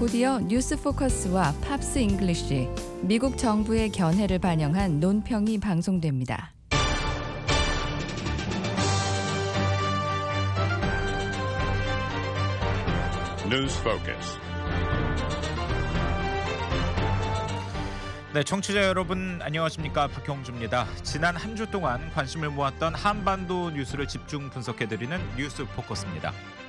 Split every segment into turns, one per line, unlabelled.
곧이어 뉴스 포커스와 팝스 잉글리쉬, 미국 정부의 견해를 반영한 논평이 방송됩니다.
뉴스 포커스.
네, 청취자 여러분 안녕하십니까? 박형주입니다. 지난 한 주 동안 관심을 모았던 한반도 뉴스를 집중 분석해드리는 뉴스 포커스입니다.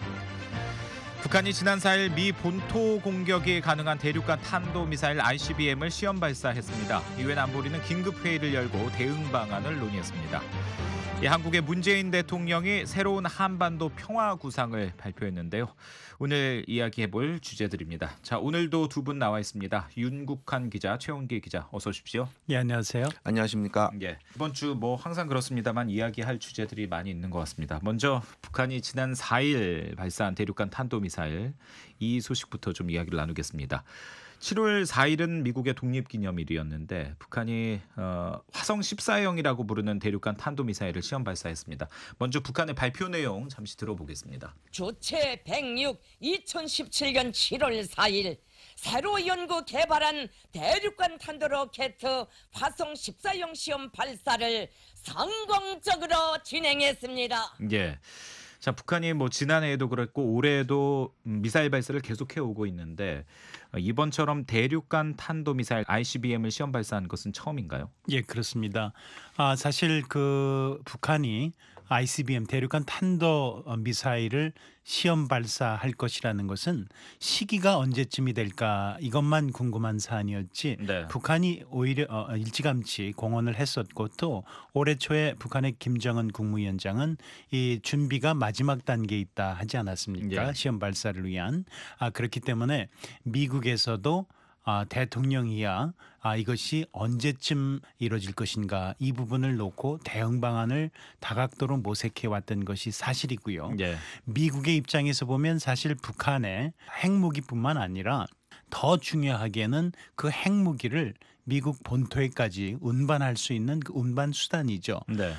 북한이 지난 4일 미 본토 공격이 가능한 대륙간 탄도미사일 ICBM을 시험 발사했습니다. 유엔 안보리는 긴급 회의를 열고 대응 방안을 논의했습니다. 한국의 문재인 대통령이 새로운 한반도 평화 구상을 발표했는데요. 오늘 이야기해볼 주제들입니다. 자, 오늘도 두 분 나와 있습니다. 윤국한 기자, 최원기 기자, 어서 오십시오.
예, 안녕하세요.
안녕하십니까.
예, 이번 주 항상 그렇습니다만 이야기할 주제들이 많이 있는 것 같습니다. 먼저 북한이 지난 4일 발사한 대륙간 탄도미사일, 이 소식부터 좀 이야기를 나누겠습니다. 7월 4일은 미국의 독립기념일이었는데 북한이 화성 14형이라고 부르는 대륙간 탄도미사일을 시험 발사했습니다. 먼저 북한의 발표 내용 잠시 들어보겠습니다.
주체 106 2017년 7월 4일 새로 연구 개발한 대륙간 탄도로켓 화성 14형 시험 발사를 성공적으로 진행했습니다.
예. 자, 북한이 지난해에도 그랬고 올해에도 미사일 발사를 계속해 오고 있는데 이번처럼 대륙간 탄도미사일 ICBM을 시험 발사한 것은 처음인가요?
예, 그렇습니다. 사실 북한이 ICBM 대륙간 탄도 미사일을 시험 발사할 것이라는 것은 시기가 언제쯤이 될까 이것만 궁금한 사안이었지.
네.
북한이 오히려 일찌감치 공언을 했었고 또 올해 초에 북한의 김정은 국무위원장은 이 준비가 마지막 단계에 있다 하지 않았습니까?
예.
시험 발사를 위한. 그렇기 때문에 미국에서도 대통령이야 이것이 언제쯤 이루어질 것인가 이 부분을 놓고 대응 방안을 다각도로 모색해 왔던 것이 사실이고요.
예.
미국의 입장에서 보면 사실 북한의 핵무기뿐만 아니라 더 중요하게는 그 핵무기를 미국 본토에까지 운반할 수 있는 그 운반 수단이죠.
네.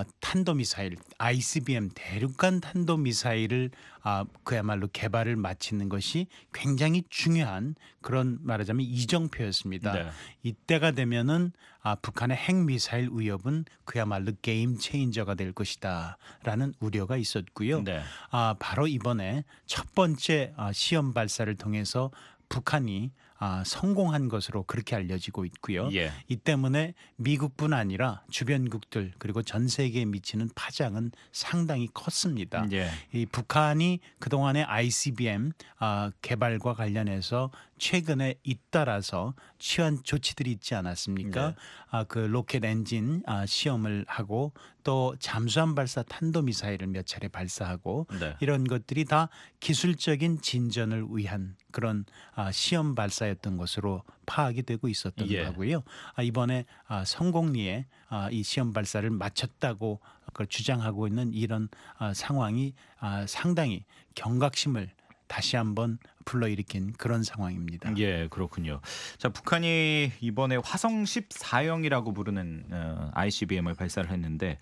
탄도미사일, ICBM 대륙간 탄도미사일을 그야말로 개발을 마치는 것이 굉장히 중요한 그런 말하자면 이정표였습니다.
네.
이때가 되면은 북한의 핵미사일 위협은 그야말로 게임 체인저가 될 것이다라는 우려가 있었고요.
네.
바로 이번에 첫 번째 시험 발사를 통해서 북한이 성공한 것으로 그렇게 알려지고 있고요.
예.
이 때문에 미국뿐 아니라 주변국들 그리고 전 세계에 미치는 파장은 상당히 컸습니다.
예.
이 북한이 그동안의 ICBM 개발과 관련해서 최근에 잇따라서 취한 조치들이 있지 않았습니까?
네.
그 로켓 엔진 시험을 하고 또 잠수함 발사 탄도미사일을 몇 차례 발사하고
네.
이런 것들이 다 기술적인 진전을 위한 그런 시험 발사였던 것으로 파악이 되고 있었던
예.
거고요. 이번에 성공리에 이 시험 발사를 마쳤다고 그걸 주장하고 있는 이런 상황이 상당히 경각심을 다시 한번 불러일으킨 그런 상황입니다.
예, 그렇군요. 자, 북한이 이번에 화성 14형이라고 부르는 ICBM을 발사를 했는데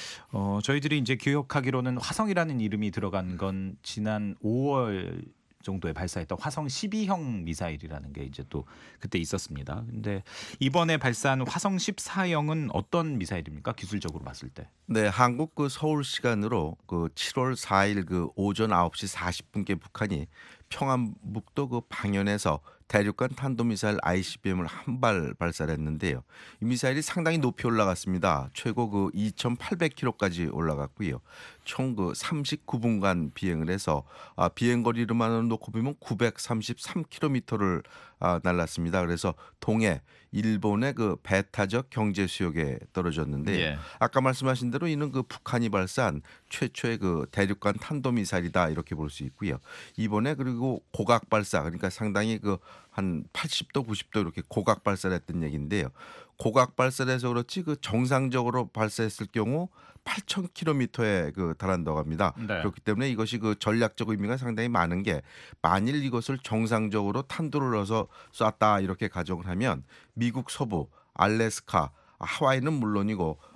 저희들이 이제 기억하기로는 화성이라는 이름이 들어간 건 지난 5월 정도에 발사했던 화성 12형 미사일이라는 게 이제 또 그때 있었습니다. 근데 이번에 발사한 화성 14형은 어떤 미사일입니까? 기술적으로 봤을 때.
네, 한국 서울 시간으로 7월 4일 오전 9시 40분께 북한이 평안북도 방연에서 대륙간 탄도미사일 ICBM을 한 발 발사를 했는데요. 이 미사일이 상당히 높이 올라갔습니다. 최고 2,800km까지 올라갔고요. 총 39분간 비행을 해서 비행거리로만 놓고 보면 933km를 날랐습니다. 그래서 동해 일본의 배타적 경제 수역에 떨어졌는데
예.
아까 말씀하신 대로 이는 북한이 발사한 최초의 대륙간 탄도미사일이다 이렇게 볼 수 있고요. 이번에 그리고 고각 발사 그러니까 상당히 한 80도 90도 이렇게 고각 발사를 했던 얘기인데요. 고각 발사를 해서 그렇지 정상적으로 발사했을 경우 8,000km에 달한다고 합니다.
네.
그렇기 때문에 이것이 전략적 의미가 상당히 많은 게 만일 이것을 정상적으로 탄도를 넣어서 쐈다 이렇게 가정을 하면 미국 서부 알래스카 하와이는 물론이고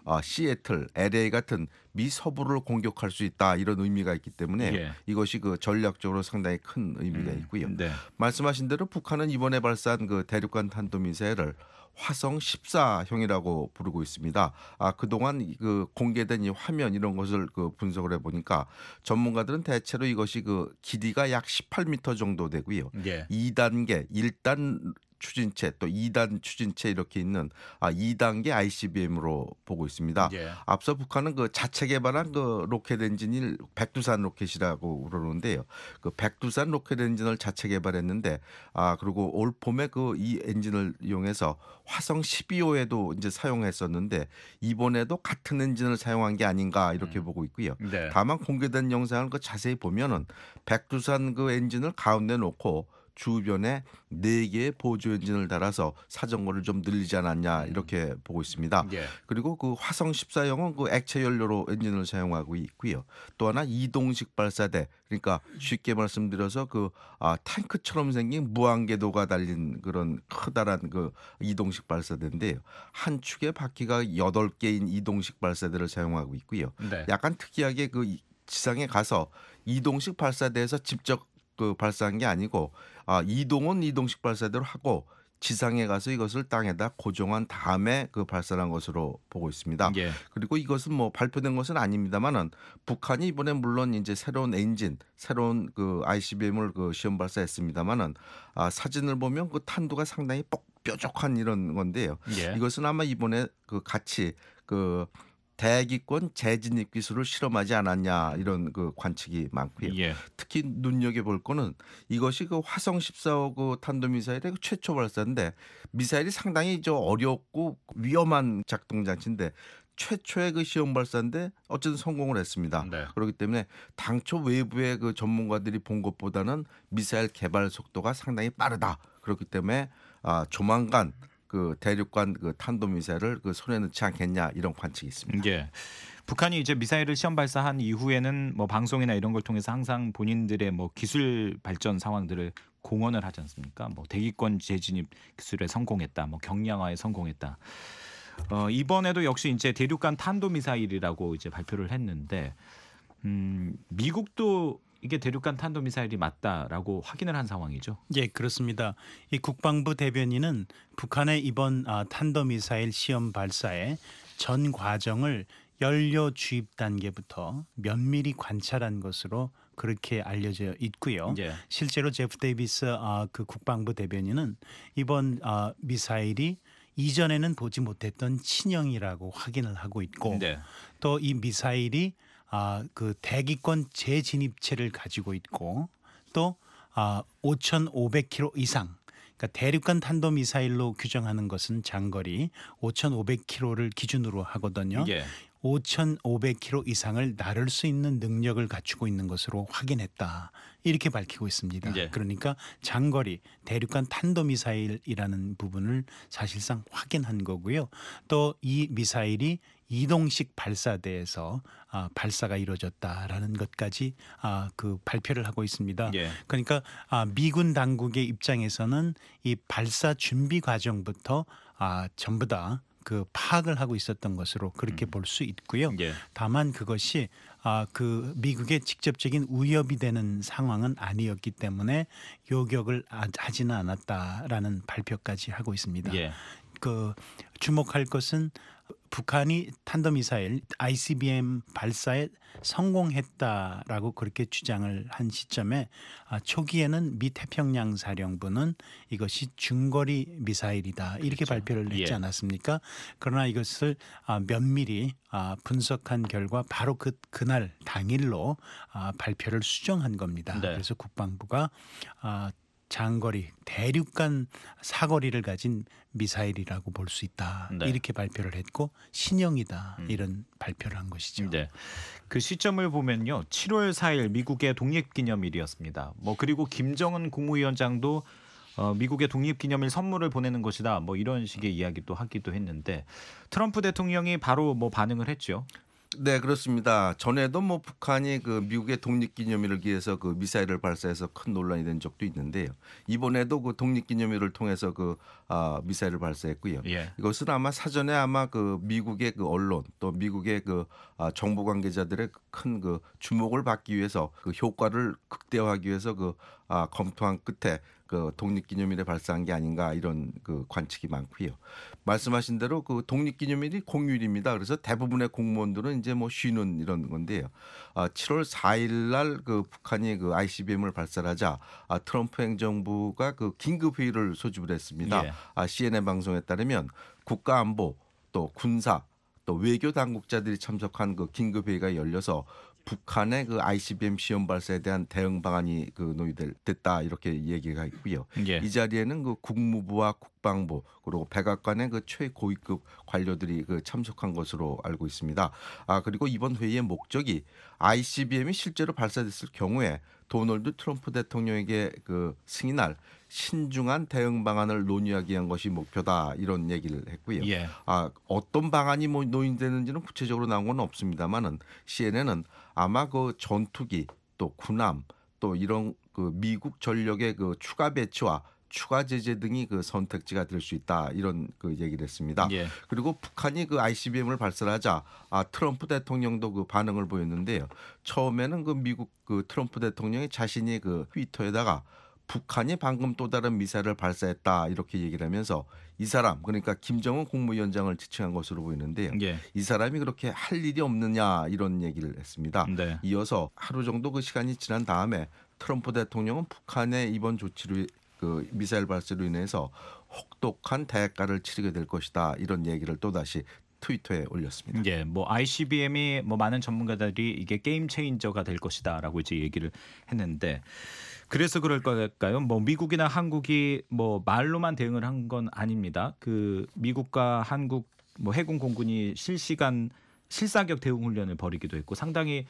시애틀, LA 같은 미 서부를 공격할 수 있다 이런 의미가 있기 때문에
예.
이것이 그 전략적으로 상당히 큰 의미가 있고요.
네.
말씀하신 대로 북한은 이번에 발사한 그 대륙간 탄도미사일을 화성 14형이라고 부르고 있습니다. 그동안 그 공개된 이 화면 이런 것을 그 분석을 해보니까 전문가들은 대체로 이것이 그 길이가 약 18m 정도 되고요.
예.
2단계, 1단 추진체 또 2단 추진체 이렇게 있는 2단계 ICBM으로 보고 있습니다.
예.
앞서 북한은 그 자체 개발한 그 로켓 엔진이 백두산 로켓이라고 그러는데요. 그 백두산 로켓 엔진을 자체 개발했는데 그리고 올 봄에 그 이 엔진을 이용해서 화성 12호에도 이제 사용했었는데 이번에도 같은 엔진을 사용한 게 아닌가 이렇게 보고 있고요.
네.
다만 공개된 영상을 그 자세히 보면은 백두산 그 엔진을 가운데 놓고 주변에 4개의 보조 엔진을 달아서 사정거리를 좀 늘리지 않았냐 이렇게 보고 있습니다.
예.
그리고 그 화성 14형은 그 액체 연료로 엔진을 사용하고 있고요. 또 하나 이동식 발사대, 그러니까 쉽게 말씀드려서 그 탱크처럼 생긴 무한궤도가 달린 그런 커다란 그 이동식 발사대인데요. 한 축에 바퀴가 8개인 이동식 발사대를 사용하고 있고요.
네.
약간 특이하게 그 지상에 가서 이동식 발사대에서 직접 그 발사한 게 아니고 이동은 이동식 발사대로 하고 지상에 가서 이것을 땅에다 고정한 다음에 그 발사한 것으로 보고 있습니다.
예.
그리고 이것은 뭐 발표된 것은 아닙니다만은 북한이 이번에 물론 이제 새로운 엔진, 새로운 그 ICBM을 그 시험 발사했습니다만은 사진을 보면 그 탄두가 상당히 뾰족한 이런 건데요.
예.
이것은 아마 이번에 그 같이 그 대기권 재진입 기술을 실험하지 않았냐 이런 그 관측이 많고요.
예.
특히 눈여겨 볼 거는 이것이 그 화성 14호 그 탄도미사일의 그 최초 발사인데 미사일이 상당히 어렵고 위험한 작동 장치인데 최초의 그 시험 발사인데 어쨌든 성공을 했습니다.
네.
그렇기 때문에 당초 외부의 그 전문가들이 본 것보다는 미사일 개발 속도가 상당히 빠르다. 그렇기 때문에 조만간 그 대륙간 그 탄도미사일을 그 손에 넣지 않겠냐 이런 관측이 있습니다.
예. 북한이 이제 미사일을 시험 발사한 이후에는 뭐 방송이나 이런 걸 통해서 항상 본인들의 뭐 기술 발전 상황들을 공언을 하지 않습니까? 뭐 대기권 재진입 기술에 성공했다, 뭐 경량화에 성공했다. 이번에도 역시 이제 대륙간 탄도미사일이라고 이제 발표를 했는데 미국도 이게 대륙간 탄도미사일이 맞다라고 확인을 한 상황이죠.
예, 그렇습니다. 이 국방부 대변인은 북한의 이번 탄도미사일 시험 발사의 전 과정을 연료 주입 단계부터 면밀히 관찰한 것으로 그렇게 알려져 있고요.
예.
실제로 제프 데이비스 그 국방부 대변인은 이번 미사일이 이전에는 보지 못했던 친형이라고 확인을 하고 있고
네.
또 이 미사일이 그 대기권 재진입체를 가지고 있고 또 5,500km 이상, 그러니까 대륙간 탄도미사일로 규정하는 것은 장거리 5,500km를 기준으로 하거든요.
예.
5,500km 이상을 나를 수 있는 능력을 갖추고 있는 것으로 확인했다. 이렇게 밝히고 있습니다.
예.
그러니까 장거리 대륙간 탄도미사일이라는 부분을 사실상 확인한 거고요. 또 이 미사일이 이동식 발사대에서 발사가 이루어졌다라는 것까지 그 발표를 하고 있습니다.
예.
그러니까 미군 당국의 입장에서는 이 발사 준비 과정부터 전부 다 그 파악을 하고 있었던 것으로 그렇게 볼 수 있고요.
예.
다만 그것이 그 미국의 직접적인 위협이 되는 상황은 아니었기 때문에 요격을 하지는 않았다라는 발표까지 하고 있습니다.
예.
그 주목할 것은 북한이 탄도미사일 ICBM 발사에 성공했다라고 그렇게 주장을 한 시점에 초기에는 미 태평양 사령부는 이것이 중거리 미사일이다 이렇게
그렇죠.
발표를 했지
예.
않았습니까? 그러나 이것을 면밀히 분석한 결과 바로 그날 당일로 발표를 수정한 겁니다.
네.
그래서 국방부가 장거리 대륙간 사거리를 가진 미사일이라고 볼 수 있다.
네.
이렇게 발표를 했고 신형이다. 이런 발표를 한 것이죠.
네. 그 시점을 보면요. 7월 4일 미국의 독립기념일이었습니다. 뭐 그리고 김정은 국무위원장도 미국의 독립기념일 선물을 보내는 것이다. 뭐 이런 식의 이야기도 하기도 했는데 트럼프 대통령이 바로 뭐 반응을 했죠.
네, 그렇습니다. 전에도 뭐 북한이 그 미국의 독립기념일을 기해서 그 미사일을 발사해서 큰 논란이 된 적도 있는데요. 이번에도 그 독립기념일을 통해서 미사일을 발사했고요.
예.
이것은 아마 사전에 아마 그 미국의 그 언론 또 미국의 정부 관계자들의 큰 그 주목을 받기 위해서 그 효과를 극대화하기 위해서 검토한 끝에 그 독립기념일에 발사한 게 아닌가 이런 그 관측이 많고요. 말씀하신 대로 그 독립기념일이 공휴일입니다. 그래서 대부분의 공무원들은 이제 뭐 쉬는 이런 건데요. 7월 4일 날 그 북한이 그 ICBM을 발사하자 트럼프 행정부가 그 긴급 회의를 소집을 했습니다.
예.
CNN 방송에 따르면 국가안보 또 군사 또 외교 당국자들이 참석한 그 긴급 회의가 열려서 북한의 그 ICBM 시험 발사에 대한 대응 방안이 그 논의됐다 이렇게 얘기가 있고요.
예.
이 자리에는 그 국무부와 국방부 그리고 백악관의 그 최고위급 관료들이 그 참석한 것으로 알고 있습니다. 그리고 이번 회의의 목적이 ICBM이 실제로 발사됐을 경우에 도널드 트럼프 대통령에게 그 승인할 신중한 대응 방안을 논의하기 위한 것이 목표다 이런 얘기를 했고요.
예.
어떤 방안이 뭐 논의되는지는 구체적으로 나온 건 없습니다만은 CNN은 아마 그 전투기 또 군함 또 이런 그 미국 전력의 그 추가 배치와 추가 제재 등이 그 선택지가 될 수 있다 이런 그 얘기를 했습니다.
예.
그리고 북한이 그 ICBM을 발사하자 트럼프 대통령도 그 반응을 보였는데요. 처음에는 그 미국 그 트럼프 대통령이 자신이 그 트위터에다가 북한이 방금 또 다른 미사일을 발사했다 이렇게 얘기를 하면서 이 사람 그러니까 김정은 국무위원장을 지칭한 것으로 보이는데요.
예.
이 사람이 그렇게 할 일이 없느냐 이런 얘기를 했습니다.
네.
이어서 하루 정도 그 시간이 지난 다음에 트럼프 대통령은 북한의 이번 조치로 그 미사일 발사로 인해서 혹독한 대가를 치르게 될 것이다 이런 얘기를 또다시 트위터에 올렸습니다.
예, 뭐 ICBM이 뭐 많은 전문가들이 이게 게임 체인저가 될 것이다라고 이제 얘기를 했는데 그래서 그럴 걸까요? 뭐 미국이나 한국이 뭐 말로만 대응을 한 건 아닙니다. 그 미국과 한국 뭐 해군 공군이 실시간 실사격 대응 훈련을 벌이기도 했고 상당히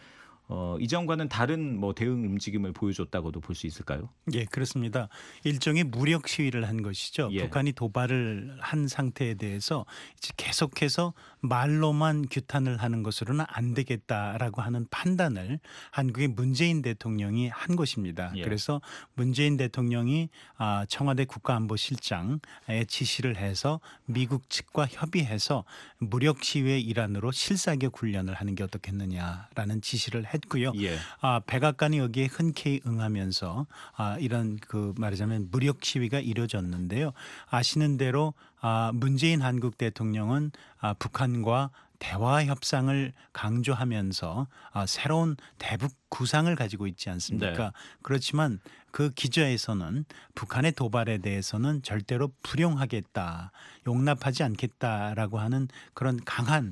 이전과는 다른 뭐 대응 움직임을 보여줬다고도 볼 수 있을까요?
예, 그렇습니다. 일종의 무력 시위를 한 것이죠.
예.
북한이 도발을 한 상태에 대해서 이제 계속해서 말로만 규탄을 하는 것으로는 안 되겠다라고 하는 판단을 한국의 문재인 대통령이 한 것입니다.
예.
그래서 문재인 대통령이 청와대 국가안보실장에 지시를 해서 미국 측과 협의해서 무력 시위의 일환으로 실사격 훈련을 하는 게 어떻겠느냐라는 지시를 했고요.
예.
백악관이 여기에 흔쾌히 응하면서 이런 그 말하자면 무력 시위가 이루어졌는데요. 아시는 대로 문재인 한국 대통령은 북한과 대화 협상을 강조하면서 새로운 대북 구상을 가지고 있지 않습니까?
네.
그렇지만 그 기저에서는 북한의 도발에 대해서는 절대로 불용하겠다, 용납하지 않겠다라고 하는 그런 강한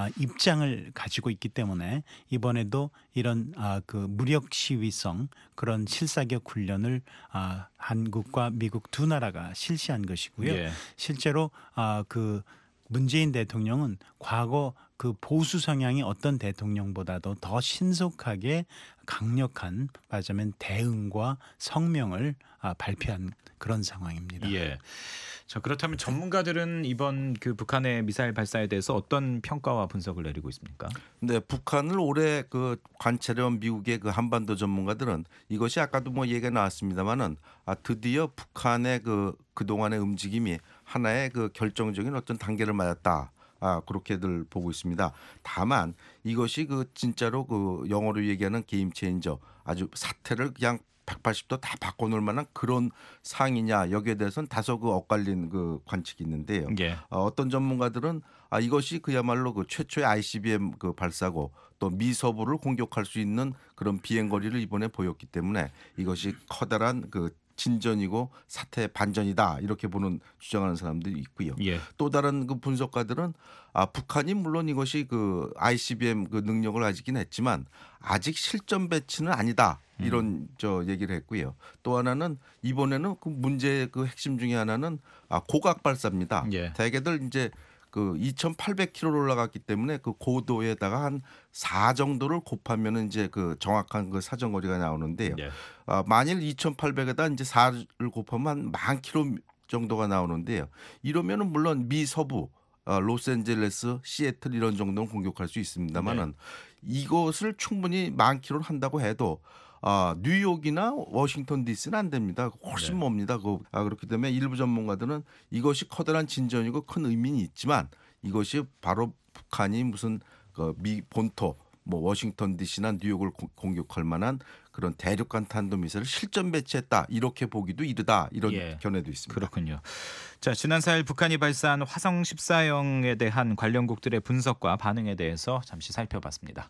입장을 가지고 있기 때문에 이번에도 이런 그 무력 시위성 그런 실사격 훈련을 한국과 미국 두 나라가 실시한 것이고요.
예.
실제로 그 문재인 대통령은 과거 그 보수 성향이 어떤 대통령보다도 더 신속하게 강력한 말하자면 대응과 성명을 발표한 그런 상황입니다.
예. 자, 그렇다면 전문가들은 이번 그 북한의 미사일 발사에 대해서 어떤 평가와 분석을 내리고 있습니까?
네, 북한을 오래 그 관찰해온 미국의 그 한반도 전문가들은 이것이 아까도 뭐 얘기가 나왔습니다만은 드디어 북한의 그동안의 움직임이 하나의 그 결정적인 어떤 단계를 맞았다. 그렇게들 보고 있습니다. 다만 이것이 그 진짜로 그 영어로 얘기하는 게임 체인저 아주 사태를 그냥 180도 다 바꿔놓을 만한 그런 상이냐 여기에 대해서는 다소 그 엇갈린 그 관측이 있는데요.
예.
어떤 전문가들은 이것이 그야말로 그 최초의 ICBM 그 발사고 또 미서부를 공격할 수 있는 그런 비행거리를 이번에 보였기 때문에 이것이 커다란 그 진전이고 사태의 반전이다 이렇게 보는 주장하는 사람들이 있고요.
예.
또 다른 그 분석가들은 북한이 물론 이것이 그 ICBM 그 능력을 가지긴 했지만 아직 실전 배치는 아니다. 이런 얘기를 했고요. 또 하나는 이번에는 그 문제의 그 핵심 중에 하나는 고각 발사입니다.
예.
대개들 이제 그 2,800km로 올라갔기 때문에 그 고도에다가 한 4 정도를 곱하면은 이제 그 정확한 그 사정거리가 나오는데요.
예.
만일 2,800에다 이제 4를 곱하면 한 10,000km 정도가 나오는데요. 이러면은 물론 미 서부 로스앤젤레스, 시애틀 이런 정도는 공격할 수 있습니다만은 이것을 충분히 만 킬로를 한다고 해도 뉴욕이나 워싱턴 DC는 안 됩니다. 훨씬 멉니다. 그렇기 때문에 일부 전문가들은 이것이 커다란 진전이고 큰 의미는 있지만 이것이 바로 북한이 무슨 미 본토 뭐 워싱턴 DC나 뉴욕을 공격할 만한 그런 대륙간 탄도미사일을 실전 배치했다 이렇게 보기도 이르다 이런 견해도 있습니다.
그렇군요. 자, 지난 4일 북한이 발사한 화성 14형에 대한 관련국들의 분석과 반응에 대해서 잠시 살펴봤습니다.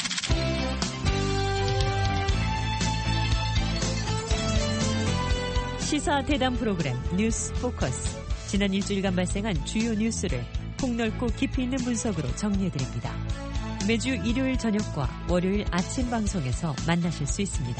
시사 대담 프로그램 뉴스 포커스. 지난 일주일간 발생한 주요 뉴스를 폭넓고 깊이 있는 분석으로 정리해드립니다. 매주 일요일 저녁과 월요일 아침 방송에서 만나실 수 있습니다.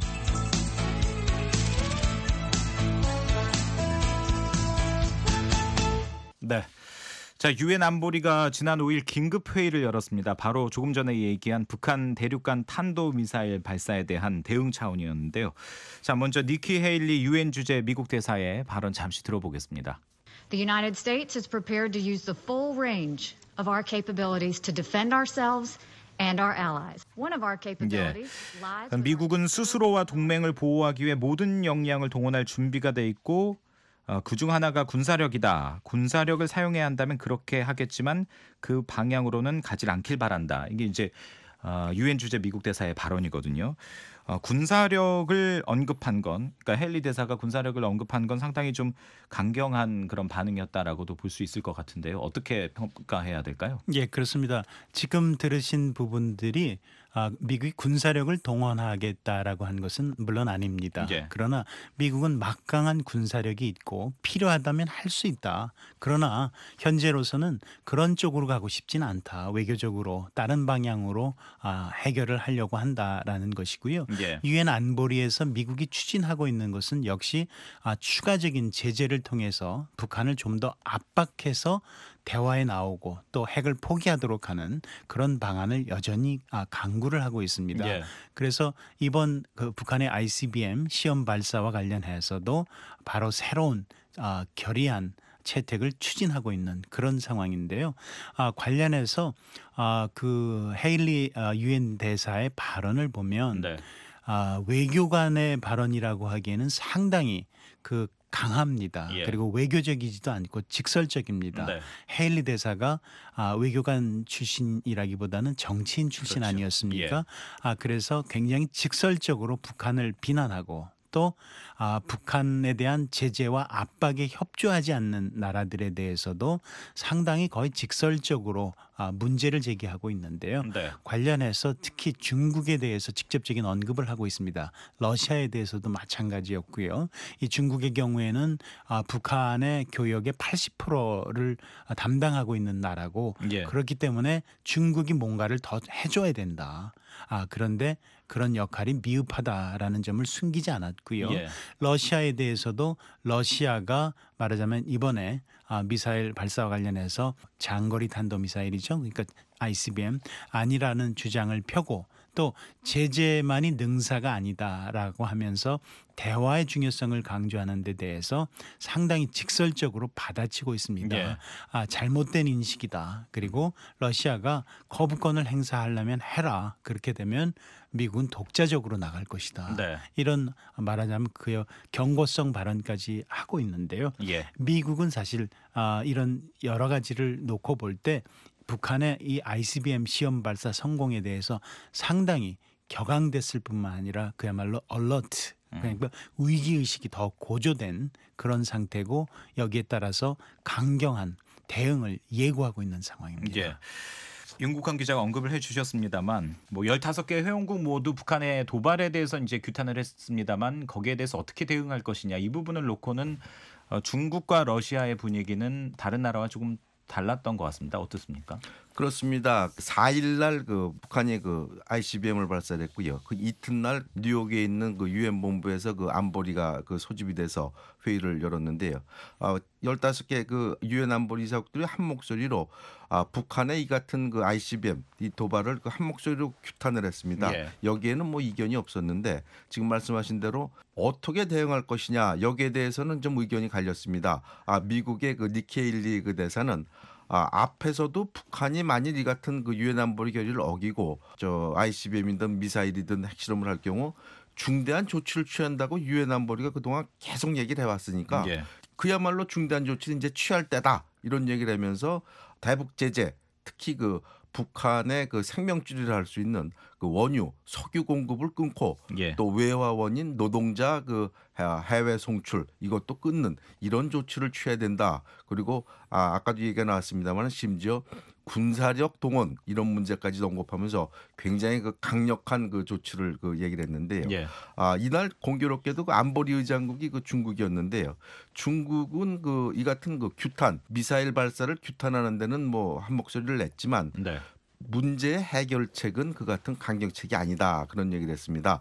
네. 자, 유엔 안보리가 지난 5일 긴급 회의를 열었습니다. 바로 조금 전에 얘기한 북한 대륙간 탄도미사일 발사에 대한 대응 차원이었는데요. 자, 먼저 니키 헤일리 유엔 주재 미국 대사의 발언 잠시 들어보겠습니다.
The United States is prepared to use the full range of our capabilities to defend ourselves and our allies. One of our capabilities lies with
미국은 스스로와 동맹을 보호하기 위해 모든 역량을 동원할 준비가 돼 있고 그중 하나가 군사력이다. 군사력을 사용해야 한다면 그렇게 하겠지만 그 방향으로는 가지 않길 바란다. 이게 이제 유엔 주재 미국 대사의 발언이거든요. 군사력을 언급한 건, 그러니까 헨리 대사가 군사력을 언급한 건 상당히 좀 강경한 그런 반응이었다라고도 볼 수 있을 것 같은데요. 어떻게 평가해야 될까요?
예, 그렇습니다. 지금 들으신 부분들이 미국이 군사력을 동원하겠다라고 한 것은 물론 아닙니다. 그러나 미국은 막강한 군사력이 있고 필요하다면 할 수 있다. 그러나 현재로서는 그런 쪽으로 가고 싶지는 않다. 외교적으로 다른 방향으로 해결을 하려고 한다라는 것이고요. 유엔 안보리에서 미국이 추진하고 있는 것은 역시 추가적인 제재를 통해서 북한을 좀 더 압박해서 대화에 나오고 또 핵을 포기하도록 하는 그런 방안을 여전히 강구를 하고 있습니다. 그래서 이번 북한의 ICBM 시험 발사와 관련해서도 바로 새로운 결의안 채택을 추진하고 있는 그런 상황인데요. 관련해서 그 헤일리 유엔 대사의 발언을 보면 외교관의 발언이라고 하기에는 상당히 강합니다. 그리고 외교적이지도 않고 직설적입니다. 헤일리 대사가 외교관 출신이라기보다는 정치인 출신 아니었습니까? 그래서 굉장히 직설적으로 북한을 비난하고 또 북한에 대한 제재와 압박에 협조하지 않는 나라들에 대해서도 상당히 거의 직설적으로 문제를 제기하고 있는데요. 관련해서 특히 중국에 대해서 직접적인 언급을 하고 있습니다. 러시아에 대해서도 마찬가지였고요. 이 중국의 경우에는 북한의 교역의 80%를 담당하고 있는 나라고 그렇기 때문에 중국이 뭔가를 더 해줘야 된다. 그런데 그런 역할이 미흡하다라는 점을 숨기지 않았고요. 러시아에 대해서도 러시아가 말하자면 이번에 미사일 발사와 관련해서 장거리 탄도미사일이죠. 그러니까 ICBM 아니라는 주장을 펴고 또 제재만이 능사가 아니다라고 하면서 대화의 중요성을 강조하는 데 대해서 상당히 직설적으로 받아치고 있습니다. 잘못된 인식이다. 그리고 러시아가 거부권을 행사하려면 해라. 그렇게 되면 미국은 독자적으로 나갈 것이다. 이런 말하자면 그 경고성 발언까지 하고 있는데요. 미국은 사실 이런 여러 가지를 놓고 볼 때 북한의 이 ICBM 시험 발사 성공에 대해서 상당히 격앙됐을 뿐만 아니라 그야말로 얼러트, 그러니까 위기의식이 더 고조된 그런 상태고 여기에 따라서 강경한 대응을 예고하고 있는 상황입니다.
윤국환 기자가 언급을 해주셨습니다만 뭐 15개 회원국 모두 북한의 도발에 대해서 이제 규탄을 했습니다만 거기에 대해서 어떻게 대응할 것이냐 이 부분을 놓고는 중국과 러시아의 분위기는 다른 나라와 조금 달랐던 것 같습니다. 어떻습니까?
그렇습니다. 4일날 북한이 ICBM을 발사했고요. 그 이튿날 뉴욕에 있는 유엔 본부에서 안보리가 소집이 돼서 회의를 열었는데요. 15개 유엔 안보리 이사국들이 한 목소리로 북한의 이 같은 ICBM 이 도발을 한 목소리로 규탄을 했습니다. 여기에는 뭐 이견이 없었는데 지금 말씀하신 대로 어떻게 대응할 것이냐 여기에 대해서는 좀 의견이 갈렸습니다. 미국의 니키 헤일리 대사는 앞에서도 북한이 만일 이 같은 그 유엔 안보리 결의를 어기고 ICBM이든 미사일이든 핵실험을 할 경우 중대한 조치를 취한다고 유엔 안보리가 그동안 계속 얘기를 해왔으니까
예.
그야말로 중대한 조치를 이제 취할 때다 이런 얘기를 하면서 대북 제재 특히 그 북한의 그 생명줄이라 할 수 있는 그 원유, 석유 공급을 끊고
예.
또 외화원인 노동자 그 해외 송출 이것도 끊는 이런 조치를 취해야 된다. 그리고 아까도 얘기가 나왔습니다만 심지어 군사력 동원 이런 문제까지 언급하면서 굉장히 그 강력한 그 조치를 그 얘기를 했는데요.
예.
이날 공교롭게도 그 안보리 의장국이 그 중국이었는데요. 중국은 그 이 같은 그 규탄 미사일 발사를 규탄하는 데는 뭐 한 목소리를 냈지만
네.
문제의 해결책은 그 같은 강경책이 아니다 그런 얘기를 했습니다.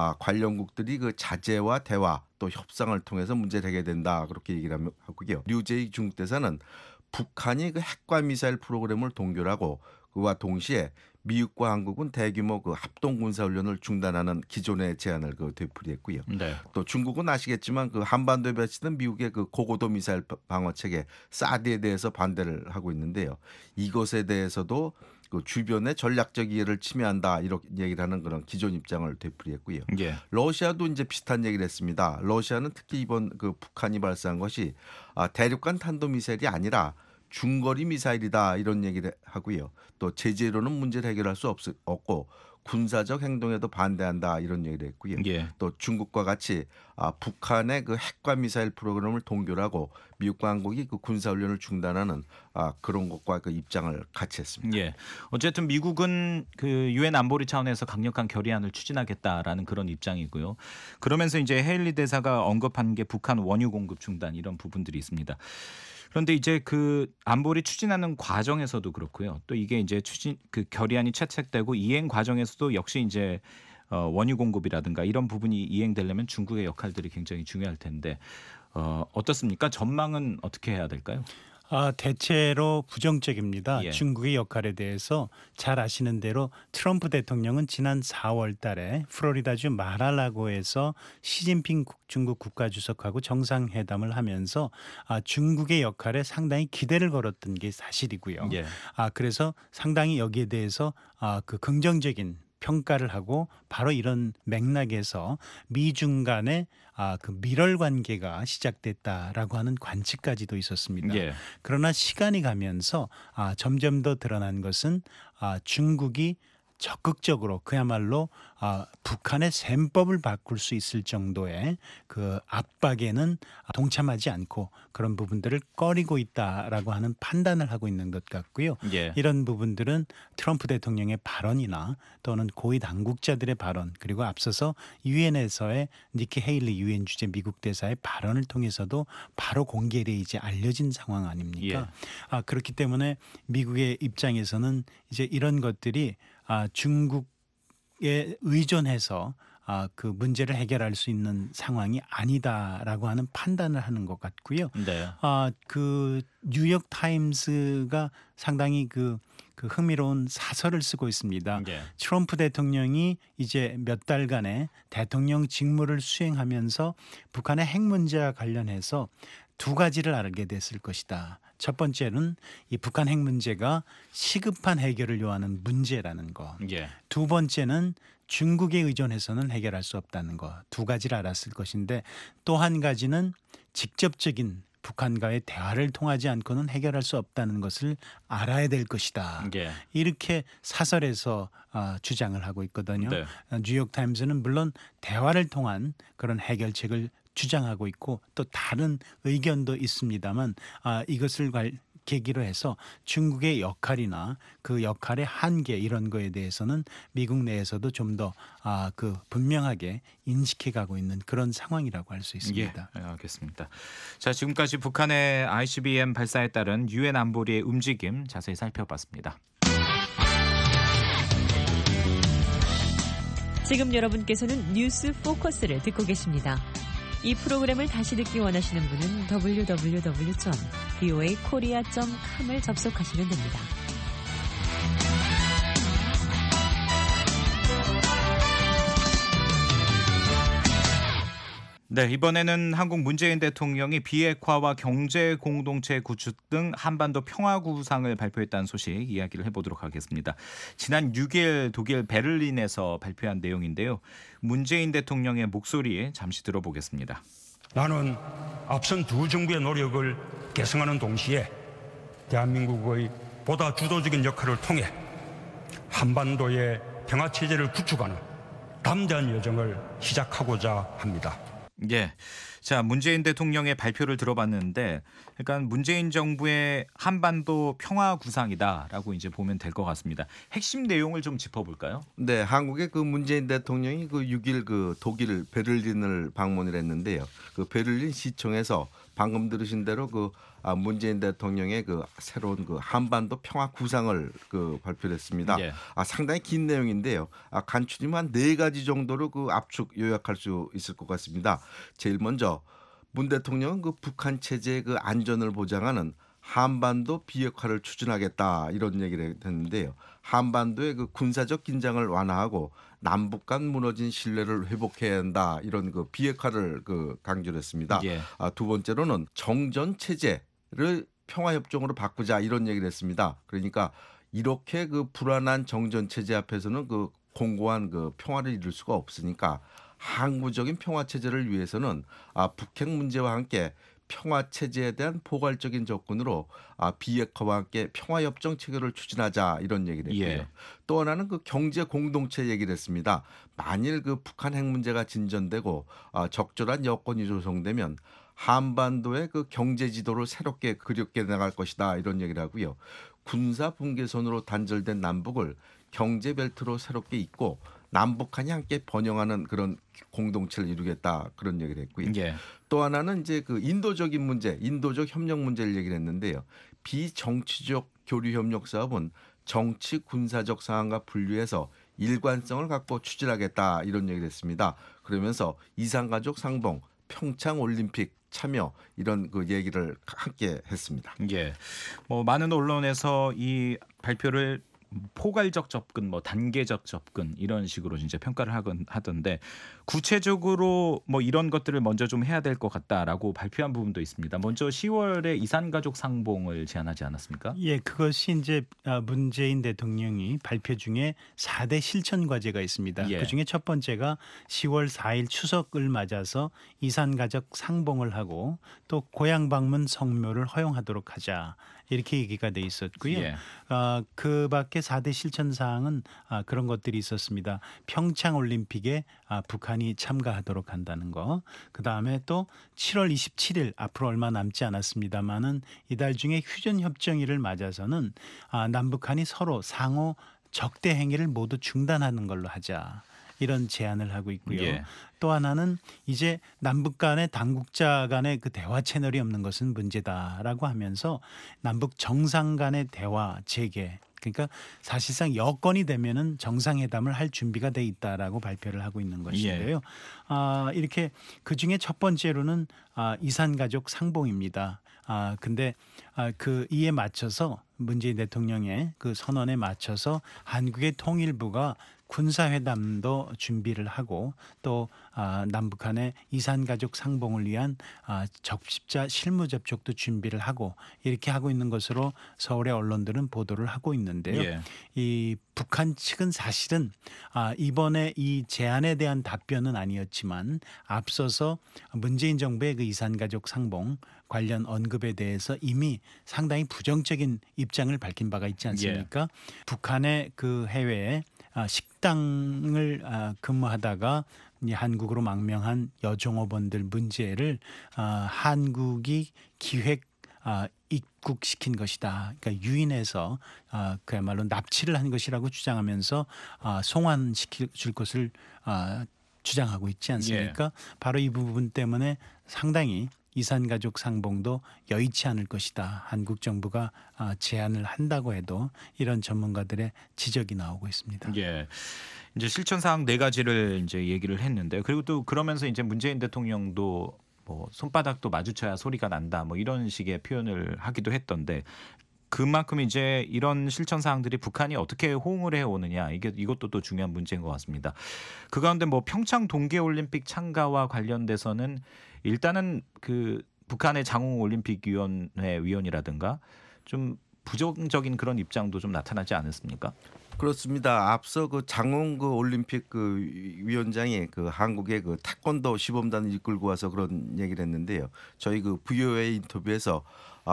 관련국들이 그 자제와 대화 또 협상을 통해서 문제를 해결된다 그렇게 얘기를 하고요. 류제이 중국 대사는 북한이 그 핵과 미사일 프로그램을 동결하고 그와 동시에 미국과 한국은 대규모 그 합동 군사 훈련을 중단하는 기존의 제안을 그 되풀이했고요.
네.
또 중국은 아시겠지만 그 한반도에 배치된 미국의 그 고고도 미사일 방어 체계 사드에 대해서 반대를 하고 있는데요. 이것에 대해서도 그 주변의 전략적 이해를 침해한다 이렇게 얘기를 하는 그런 기존 입장을 되풀이했고요.
예.
러시아도 이제 비슷한 얘기를 했습니다. 러시아는 특히 이번 그 북한이 발사한 것이 대륙간 탄도 미사일이 아니라 중거리 미사일이다 이런 얘기를 하고요. 또 제재로는 문제를 해결할 수 없고 군사적 행동에도 반대한다 이런 얘기를 했고요.
예.
또 중국과 같이 북한의 그 핵과 미사일 프로그램을 동결하고 미국과 한국이 그 군사훈련을 중단하는 그런 것과 그 입장을 같이 했습니다.
예. 어쨌든 미국은 그 유엔 안보리 차원에서 강력한 결의안을 추진하겠다라는 그런 입장이고요. 그러면서 이제 헤일리 대사가 언급한 게 북한 원유 공급 중단 이런 부분들이 있습니다. 그런데 이제 그 안보리 추진하는 과정에서도 그렇고요. 또 이게 이제 그 결의안이 채택되고 이행 과정에서도 역시 이제 원유 공급이라든가 이런 부분이 이행되려면 중국의 역할들이 굉장히 중요할 텐데 어떻습니까? 전망은 어떻게 해야 될까요?
대체로 부정적입니다.
예.
중국의 역할에 대해서 잘 아시는 대로 트럼프 대통령은 지난 4월 달에 플로리다주 마랄라고에서 시진핑 중국 국가주석하고 정상회담을 하면서 중국의 역할에 상당히 기대를 걸었던 게 사실이고요.
예.
그래서 상당히 여기에 대해서 그 긍정적인 평가를 하고 바로 이런 맥락에서 미중 간의 그 밀월 관계가 시작됐다라고 하는 관측까지도 있었습니다.
예.
그러나 시간이 가면서 점점 더 드러난 것은 중국이 적극적으로 그야말로 북한의 셈법을 바꿀 수 있을 정도의 그 압박에는 동참하지 않고 그런 부분들을 꺼리고 있다라고 하는 판단을 하고 있는 것 같고요.
예.
이런 부분들은 트럼프 대통령의 발언이나 또는 고위 당국자들의 발언 그리고 앞서서 유엔에서의 니키 헤일리 유엔 주재 미국 대사의 발언을 통해서도 바로 공개돼 이제 알려진 상황 아닙니까? 그렇기 때문에 미국의 입장에서는 이제 이런 것들이 중국에 의존해서 그 문제를 해결할 수 있는 상황이 아니다라고 하는 판단을 하는 것 같고요.
네.
그 뉴욕 타임스가 상당히 그 흥미로운 사설을 쓰고 있습니다.
예.
트럼프 대통령이 이제 몇 달간의 대통령 직무를 수행하면서 북한의 핵 문제와 관련해서 두 가지를 알게 됐을 것이다. 첫 번째는 이 북한 핵 문제가 시급한 해결을 요하는 문제라는 거.
예.
두 번째는 중국에 의존해서는 해결할 수 없다는 거. 두 가지를 알았을 것인데 또 한 가지는 직접적인 북한과의 대화를 통하지 않고는 해결할 수 없다는 것을 알아야 될 것이다.
예.
이렇게 사설에서 주장을 하고 있거든요.
네.
뉴욕타임스는 물론 대화를 통한 그런 해결책을 주장하고 있고 또 다른 의견도 있습니다만 이것을 계기로 해서 중국의 역할이나 그 역할의 한계 이런 거에 대해서는 미국 내에서도 좀 더 그 분명하게 인식해가고 있는 그런 상황이라고 할 수 있습니다.
예, 알겠습니다. 자, 지금까지 북한의 ICBM 발사에 따른 유엔 안보리의 움직임 자세히 살펴봤습니다.
지금 여러분께서는 뉴스 포커스를 듣고 계십니다. 이 프로그램을 다시 듣기 원하시는 분은 www.voakorea.com을 접속하시면 됩니다.
네, 이번에는 한국 문재인 대통령이 비핵화와 경제 공동체 구축 등 한반도 평화 구상을 발표했다는 소식 이야기를 해보도록 하겠습니다. 지난 6일 독일 베를린에서 발표한 내용인데요. 문재인 대통령의 목소리 잠시 들어보겠습니다.
나는 앞선 두 정부의 노력을 계승하는 동시에 대한민국의 보다 주도적인 역할을 통해 한반도의 평화체제를 구축하는 담대한 여정을 시작하고자 합니다.
예. 자, 문재인 대통령의 발표를 들어봤는데, 그러니까 문재인 정부의 한반도 평화 구상이다라고 이제 보면 될 것 같습니다. 핵심 내용을 좀 짚어볼까요?
네, 한국의 그 문재인 대통령이 그 6일 그 독일 베를린을 방문을 했는데요. 그 베를린 시청에서 방금 들으신 대로 그 문재인 대통령의 그 새로운 그 한반도 평화 구상을 그 발표를 했습니다.
예.
상당히 긴 내용인데요. 간추리면 4가지 정도로 그 압축 요약할 수 있을 것 같습니다. 제일 먼저 문 대통령은 그 북한 체제의 그 안전을 보장하는 한반도 비핵화를 추진하겠다 이런 얘기를 했는데요. 한반도의 그 군사적 긴장을 완화하고 남북 간 무너진 신뢰를 회복해야 한다 이런 그 비핵화를 그 강조를 했습니다.
예.
두 번째로는 정전 체제를 평화 협정으로 바꾸자 이런 얘기를 했습니다. 그러니까 이렇게 그 불안한 정전 체제 앞에서는 그 공고한 그 평화를 이룰 수가 없으니까 항구적인 평화 체제를 위해서는 북핵 문제와 함께 평화 체제에 대한 포괄적인 접근으로 비핵화와 함께 평화 협정 체결을 추진하자 이런 얘기를 했고요.
예.
또 하나는 그 경제 공동체 얘기를 했습니다. 만일 그 북한 핵 문제가 진전되고 적절한 여건이 조성되면 한반도의 그 경제 지도를 새롭게 그립게 나갈 것이다 이런 얘기를 하고요. 군사 분계선으로 단절된 남북을 경제 벨트로 새롭게 잇고 남북한이 함께 번영하는 그런 공동체를 이루겠다 그런 얘기를 했고요.
예.
또 하나는 이제 그 인도적인 문제, 인도적 협력 문제를 얘기를 했는데요. 비정치적 교류 협력 사업은 정치 군사적 상황과 분리해서 일관성을 갖고 추진하겠다 이런 얘기를 했습니다. 그러면서 이산가족 상봉, 평창 올림픽 참여 이런 그 얘기를 함께 했습니다.
예. 뭐 많은 언론에서 이 발표를 포괄적 접근, 뭐 단계적 접근 이런 식으로 이제 평가를 하던데 구체적으로 뭐 이런 것들을 먼저 좀 해야 될 것 같다라고 발표한 부분도 있습니다. 먼저 10월에 이산가족 상봉을 제안하지 않았습니까?
예, 그것이 이제 문재인 대통령이 발표 중에 4대 실천 과제가 있습니다.
예.
그중에 첫 번째가 10월 4일 추석을 맞아서 이산가족 상봉을 하고 또 고향 방문 성묘를 허용하도록 하자. 이렇게 얘기가 돼 있었고요.
예.
그 밖에 4대 실천 사항은 그런 것들이 있었습니다. 평창 올림픽에 북한이 참가하도록 한다는 거. 그다음에 또 7월 27일 앞으로 얼마 남지 않았습니다만은 이달 중에 휴전 협정일을 맞아서는 남북한이 서로 상호 적대 행위를 모두 중단하는 걸로 하자. 이런 제안을 하고 있고요.
예.
또 하나는 이제 남북 간의 당국자 간의 그 대화 채널이 없는 것은 문제다라고 하면서 남북 정상 간의 대화 재개, 그러니까 사실상 여건이 되면은 정상회담을 할 준비가 돼 있다라고 발표를 하고 있는 것인데요. 이렇게 그 중에 첫 번째로는 이산가족 상봉입니다. 근데 그 이에 맞춰서 문재인 대통령의 그 선언에 맞춰서 한국의 통일부가 군사회담도 준비를 하고 또 남북한의 이산가족 상봉을 위한 적십자 실무 접촉도 준비를 하고 이렇게 하고 있는 것으로 서울의 언론들은 보도를 하고 있는데요.
예.
이 북한 측은 사실은 이번에 이 제안에 대한 답변은 아니었지만 앞서서 문재인 정부의 그 이산가족 상봉 관련 언급에 대해서 이미 상당히 부정적인 입장을 밝힌 바가 있지 않습니까? 북한의 그 해외에 식당을 근무하다가 한국으로 망명한 여종업원들 문제를 한국이 기획 입국시킨 것이다. 그러니까 유인해서 그야말로 납치를 한 것이라고 주장하면서 송환시킬 것을 주장하고 있지 않습니까? 바로 이 부분 때문에 상당히 이산가족 상봉도 여의치 않을 것이다. 한국 정부가 제안을 한다고 해도 이런 전문가들의 지적이 나오고 있습니다.
예. 이제 실천 사항 4가지를 이제 얘기를 했는데 그리고 또 그러면서 이제 문재인 대통령도 뭐 손바닥도 마주쳐야 소리가 난다. 뭐 이런 식의 표현을 하기도 했던데 그만큼 이제 이런 실천 사항들이 북한이 어떻게 호응을 해오느냐 이것도 또 중요한 문제인 것 같습니다. 그 가운데 뭐 평창 동계올림픽 참가와 관련돼서는 일단은 그 북한의 장흥올림픽위원회 위원이라든가 좀 부정적인 그런 입장도 좀 나타나지 않았습니까?
그렇습니다. 앞서 그 장홍 그 올림픽 그 위원장이 그 한국의 그 태권도 시범단을 이끌고 와서 그런 얘기를 했는데요. 저희 그 VOA 인터뷰에서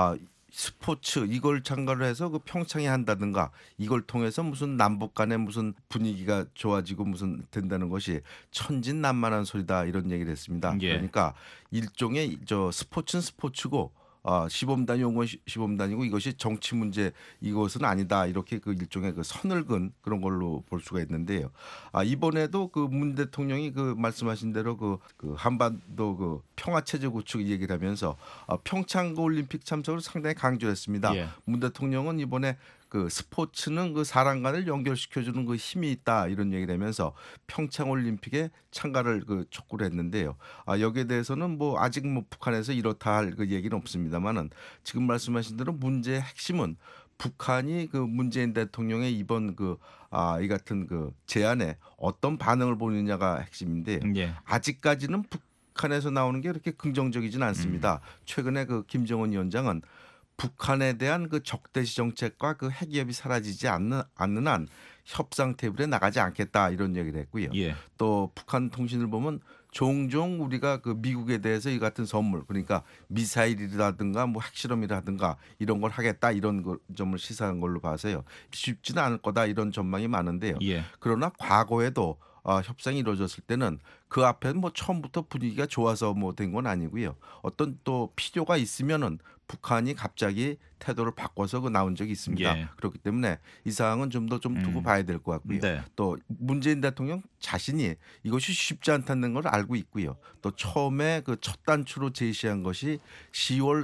스포츠 이걸 참가를 해서 그 평창에 한다든가 이걸 통해서 무슨 남북 간의 무슨 분위기가 좋아지고 무슨 된다는 것이 천진난만한 소리다 이런 얘기를 했습니다.
예.
그러니까 일종의 저 스포츠는 스포츠고 시범단 용어 시범단이고 이것이 정치 문제 이것은 아니다 이렇게 그 일종의 그 선을 그은 그런 걸로 볼 수가 있는데요. 이번에도 그 문 대통령이 그 말씀하신 대로 그 한반도 그 평화 체제 구축 얘기를 하면서 평창 올림픽 참석을 상당히 강조했습니다.
예.
문 대통령은 이번에 그 스포츠는 그 사람 간을 연결시켜주는 그 힘이 있다 이런 얘기를 하면서 평창 올림픽에 참가를 그 촉구를 했는데요. 여기에 대해서는 뭐 아직 뭐 북한에서 이렇다 할 그 얘기는 없습니다만은 지금 말씀하신 대로 문제의 핵심은 북한이 그 문재인 대통령의 이번 이 같은 그 제안에 어떤 반응을 보이느냐가 핵심인데
예.
아직까지는 북한에서 나오는 게 그렇게 긍정적이진 않습니다. 최근에 그 김정은 위원장은 북한에 대한 그 적대시 정책과 그 핵위협이 사라지지 않는 한 협상 테이블에 나가지 않겠다 이런 얘기를 했고요.
예.
또 북한 통신을 보면 종종 우리가 그 미국에 대해서 이 같은 선물 그러니까 미사일이라든가 뭐 핵실험이라든가 이런 걸 하겠다 이런 점을 시사한 걸로 봐서요. 쉽지는 않을 거다 이런 전망이 많은데요.
예.
그러나 과거에도 협상이 이루어졌을 때는 그 앞에는 뭐 처음부터 분위기가 좋아서 뭐 된 건 아니고요. 어떤 또 필요가 있으면은 북한이 갑자기 태도를 바꿔서 나온 적이 있습니다.
예.
그렇기 때문에 이 사항은 좀 더 두고 봐야 될 것 같고요.
네.
또 문재인 대통령 자신이 이것이 쉽지 않다는 걸 알고 있고요. 또 처음에 그 첫 단추로 제시한 것이 10월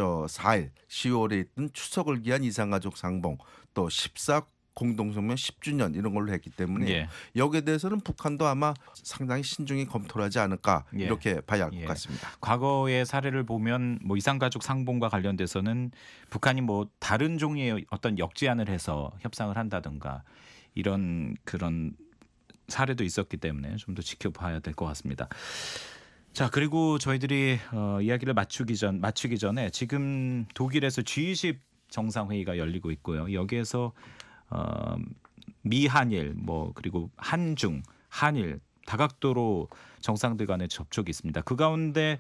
4일 10월에 있던 추석을 기한 이산가족 상봉 또 14 공동성명 10주년 이런 걸로 했기 때문에
예.
여기에 대해서는 북한도 아마 상당히 신중히 검토를 하지 않을까
예.
이렇게 봐야 할 것
예.
같습니다.
과거의 사례를 보면 뭐 이산가족 상봉과 관련돼서는 북한이 뭐 다른 종류의 어떤 역제안을 해서 협상을 한다든가 이런 그런 사례도 있었기 때문에 좀 더 지켜봐야 될 것 같습니다. 자, 그리고 저희들이 이야기를 마치기 전에 지금 독일에서 G20 정상회의가 열리고 있고요. 여기에서 미한일 그리고 한중, 한일 다각도로 정상들 간의 접촉이 있습니다. 그 가운데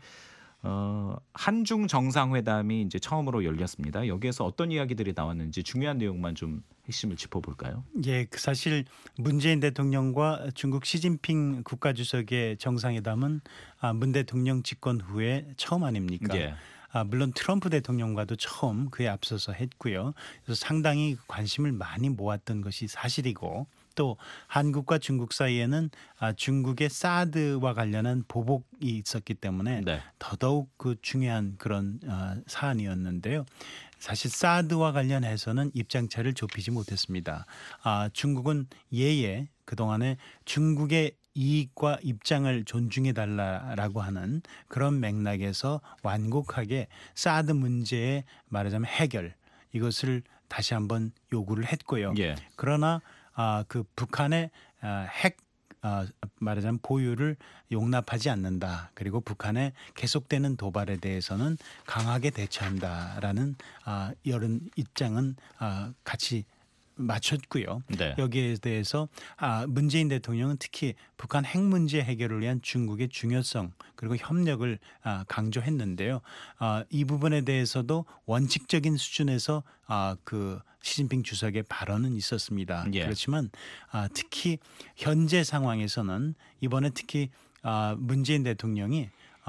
한중 정상회담이 이제 처음으로 열렸습니다. 여기에서 어떤 이야기들이 나왔는지 중요한 내용만 좀 핵심을 짚어볼까요?
예, 사실 문재인 대통령과 중국 시진핑 국가주석의 정상회담은 문 대통령 집권 후에 처음 아닙니까?
예.
물론 트럼프 대통령과도 처음 그에 앞서서 했고요. 그래서 상당히 관심을 많이 모았던 것이 사실이고 또 한국과 중국 사이에는 중국의 사드와 관련한 보복이 있었기 때문에
네. 더더욱
그 중요한 그런 사안이었는데요. 사실 사드와 관련해서는 입장차를 좁히지 못했습니다. 중국은 그동안에 중국의 이익과 입장을 존중해 달라라고 하는 그런 맥락에서 완곡하게 사드 문제의 말하자면 해결 이것을 다시 한번 요구를 했고요.
예.
그러나 그 북한의 핵 말하자면 보유를 용납하지 않는다. 그리고 북한의 계속되는 도발에 대해서는 강하게 대처한다라는 이런 입장은 같이 맞췄고요.
네.
여기에 대해서 문재인 대통령은 특히 북한 핵 문제 해결을 위한 중국의 중요성 그리고 협력을 강조했는데요. 이 부분에 대해서도 원칙적인 수준에서 그 시진핑 주석의 발언은 있었습니다.
예.
그렇지만 특히 현재 상황에서는 이번에 특히 문재인 대통령이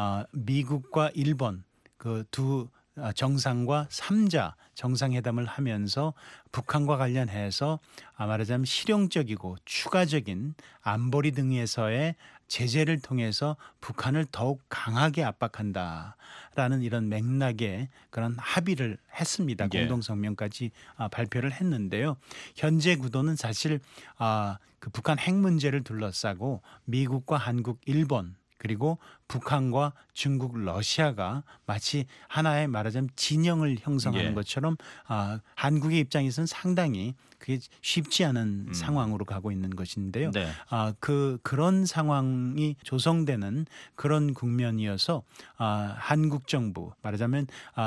미국과 일본 그 두 정상과 3자 정상회담을 하면서 북한과 관련해서 말하자면 실용적이고 추가적인 안보리 등에서의 제재를 통해서 북한을 더욱 강하게 압박한다라는 이런 맥락의 그런 합의를 했습니다.
예.
공동성명까지 발표를 했는데요. 현재 구도는 사실 그 북한 핵 문제를 둘러싸고 미국과 한국, 일본 그리고 북한과 중국, 러시아가 마치 하나의 말하자면 진영을 형성하는
예.
것처럼 한국의 입장에서는 상당히 그게 쉽지 않은 상황으로 가고 있는 것인데요.
네.
그런 상황이 조성되는 그런 국면이어서 한국 정부 말하자면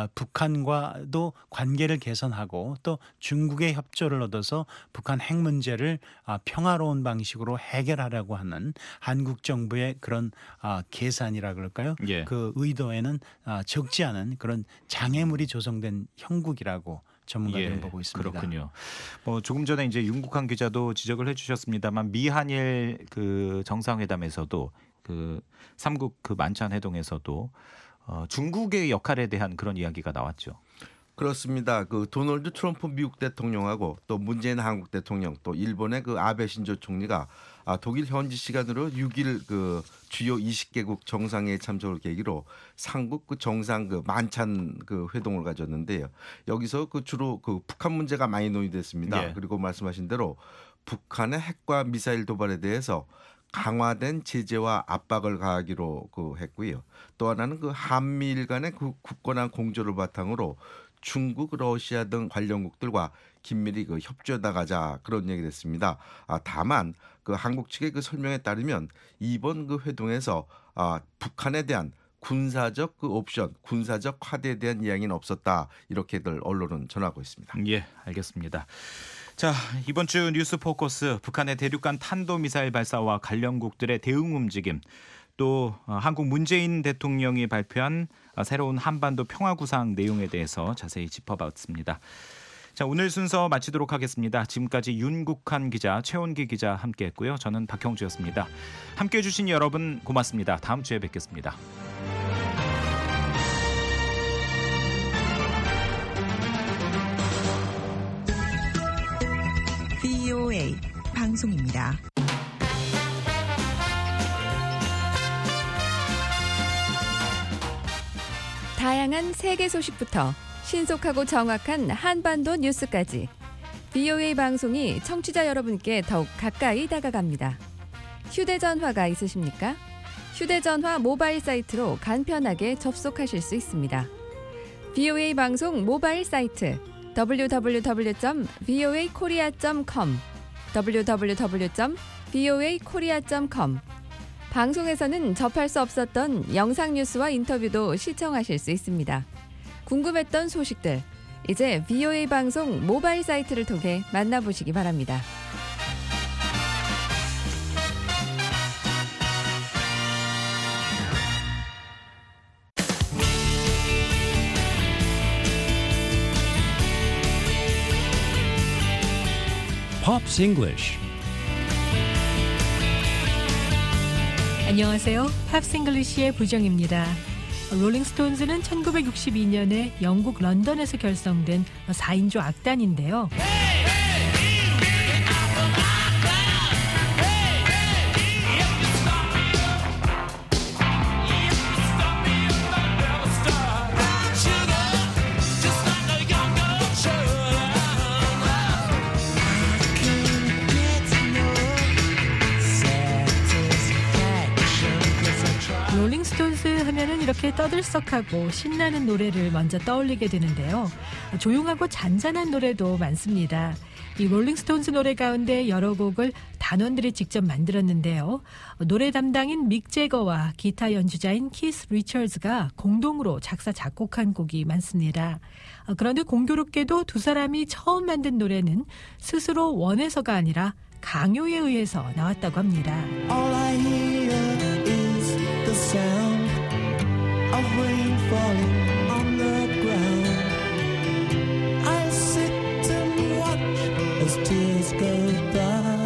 북한과도 관계를 개선하고 또 중국의 협조를 얻어서 북한 핵 문제를 평화로운 방식으로 해결하려고 하는 한국 정부의 그런 계산이라 그럴까요?
예.
그 의도에는 적지 않은 그런 장애물이 조성된 형국이라고 전문가들은 보고 있습니다.
그렇군요. 조금 전에 이제 윤국한 기자도 지적을 해주셨습니다만 미한일 그 정상회담에서도 그 3국 그 만찬 회동에서도 중국의 역할에 대한 그런 이야기가 나왔죠.
그렇습니다. 그 도널드 트럼프 미국 대통령하고 또 문재인 한국 대통령 또 일본의 그 아베 신조 총리가 독일 현지 시간으로 6일 그 주요 20개국 정상회의 참석을 계기로 삼국 그 정상 그 만찬 그 회동을 가졌는데요. 여기서 그 주로 그 북한 문제가 많이 논의됐습니다.
예.
그리고 말씀하신 대로 북한의 핵과 미사일 도발에 대해서 강화된 제재와 압박을 가하기로 그 했고요. 또 하나는 그 한미일 간의 그 굳건한 공조를 바탕으로 중국, 러시아 등 관련국들과 긴밀히 그 협조해 나가자 그런 얘기를 했습니다. 다만 그 한국 측의 그 설명에 따르면 이번 그 회동에서 북한에 대한 군사적 그 옵션, 군사적 화대에 대한 이야기는 없었다 이렇게들 언론은 전하고 있습니다.
예, 알겠습니다. 자, 이번 주 뉴스 포커스 북한의 대륙간 탄도미사일 발사와 관련국들의 대응 움직임 또 한국 문재인 대통령이 발표한 새로운 한반도 평화구상 내용에 대해서 자세히 짚어봤습니다. 자, 오늘 순서 마치도록 하겠습니다. 지금까지 윤국한 기자, 최원기 기자 함께했고요. 저는 박형주였습니다. 함께해 주신 여러분 고맙습니다. 다음 주에 뵙겠습니다.
VOA 방송입니다.
다양한 세계 소식부터 신속하고 정확한 한반도 뉴스까지 VOA 방송이 청취자 여러분께 더욱 가까이 다가갑니다. 휴대전화가 있으십니까? 휴대전화 모바일 사이트로 간편하게 접속하실 수 있습니다. VOA 방송 모바일 사이트 www.voakorea.com www.voakorea.com 방송에서는 접할 수 없었던 영상 뉴스와 인터뷰도 시청하실 수 있습니다. 궁금했던 소식들, 이제 VOA 방송 모바일 사이트를 통해 만나보시기 바랍니다.
Pops English.
안녕하세요. 팝스 잉글리시의 부정입니다. 롤링스톤즈는 1962년에 영국 런던에서 결성된 4인조 악단인데요. 롤링스톤스 하면은 이렇게 떠들썩하고 신나는 노래를 먼저 떠올리게 되는데요. 조용하고 잔잔한 노래도 많습니다. 이 롤링스톤스 노래 가운데 여러 곡을 단원들이 직접 만들었는데요. 노래 담당인 믹 제거와 기타 연주자인 키스 리처즈가 공동으로 작사 작곡한 곡이 많습니다. 그런데 공교롭게도 두 사람이 처음 만든 노래는 스스로 원해서가 아니라 강요에 의해서 나왔다고 합니다.
All I hear is the sound of rain falling on the ground. I sit and watch as tears go by.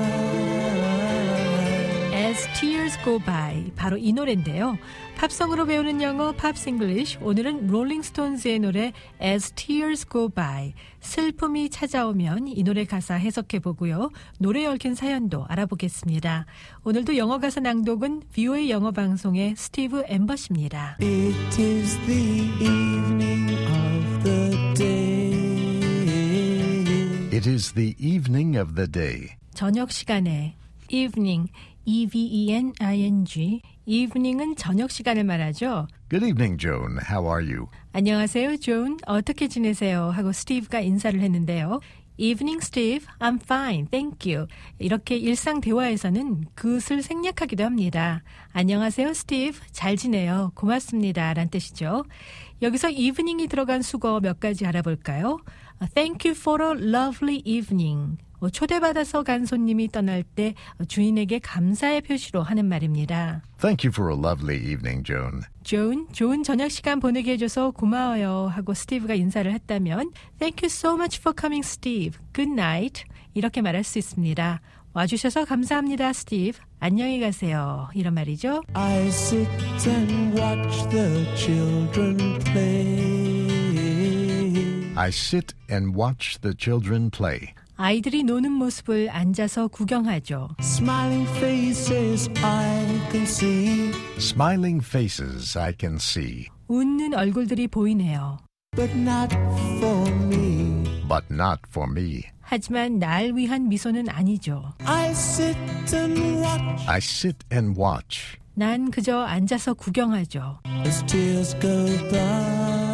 As Tears Go By, 바로 이 노래인데요. 팝송으로 배우는 영어 팝스 잉글리쉬, 오늘은 롤링스톤즈의 노래 As Tears Go By, 슬픔이 찾아오면 이 노래 가사 해석해보고요. 노래에 얽힌 사연도 알아보겠습니다. 오늘도 영어 가사 낭독은 VOA 영어 방송의 스티브 엠버십니다.
It is the evening of the day.
It is the evening of the day.
저녁 시간에 evening, E-V-E-N-I-N-G, evening은 저녁 시간을 말하죠.
Good evening, Joan. How are you?
안녕하세요, 존. 어떻게 지내세요? 하고 스티브가 인사를 했는데요. Evening, Steve. I'm fine. Thank you. 이렇게 일상 대화에서는 그것을 생략하기도 합니다. 안녕하세요, 스티브. 잘 지내요. 고맙습니다. 라는 뜻이죠. 여기서 evening이 들어간 수거 몇 가지 알아볼까요? Thank you for a lovely evening. 초대받아서 간 손님이 떠날 때 주인에게 감사의 표시로 하는 말입니다.
Thank you for a lovely evening, Joan.
존, 좋은 저녁 시간 보내게 해줘서 고마워요 하고 스티브가 인사를 했다면 Thank you so much for coming, Steve. Good night. 이렇게 말할 수 있습니다. 와주셔서 감사합니다, 스티브. 안녕히 가세요. 이런 말이죠.
I sit and watch the children play.
I sit and watch the children play.
아이들이 노는 모습을 앉아서 구경하죠.
Smiling faces I can see.
Smiling faces I can see.
웃는 얼굴들이 보이네요.
But not for me.
But not for me.
하지만 날 위한 미소는 아니죠.
I sit and watch.
I sit and watch.
난 그저 앉아서 구경하죠.
As tears go by.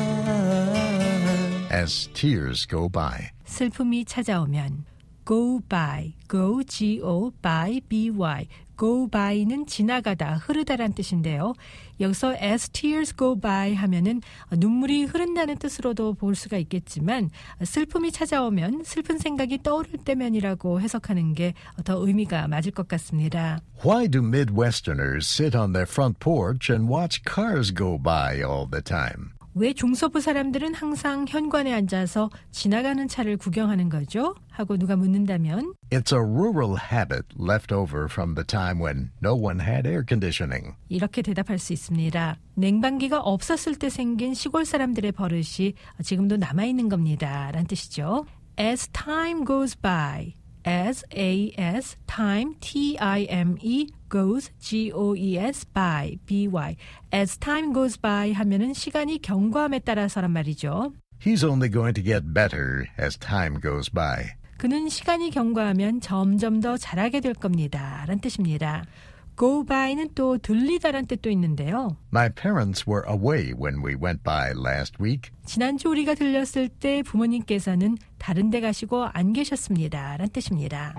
As tears go by.
슬픔이 찾아오면 go by, go, G-O, by, B-Y. go by는 지나가다, 흐르다란 뜻인데요. 여기서 as tears go by 하면은 눈물이 흐른다는 뜻으로도 볼 수가 있겠지만 슬픔이 찾아오면 슬픈 생각이 떠오를 때면이라고 해석하는 게 더 의미가 맞을 것 같습니다.
Why do Midwesterners sit on their front porch and watch cars go by all the time?
왜 중서부 사람들은 항상 현관에 앉아서 지나가는 차를 구경하는 거죠? 하고 누가 묻는다면
It's a rural habit left over from the time when no one had air conditioning.
이렇게 대답할 수 있습니다. 냉방기가 없었을 때 생긴 시골 사람들의 버릇이 지금도 남아있는 겁니다. 라는 뜻이죠. As time goes by. As, A-S, time, T-I-M-E, goes, G-O-E-S, by, B-Y. As time goes by 하면은 시간이 경과함에 따라서란 말이죠.
He's only going to get better as time goes by.
그는 시간이 경과하면 점점 더 잘하게 될 겁니다. 라는 뜻입니다. go by는 또 들리다란 뜻도 있는데요.
My parents were away when we went by last week.
지난주 우리가 들렸을 때 부모님께서는 다른 데 가시고 안 계셨습니다. 라는 뜻입니다.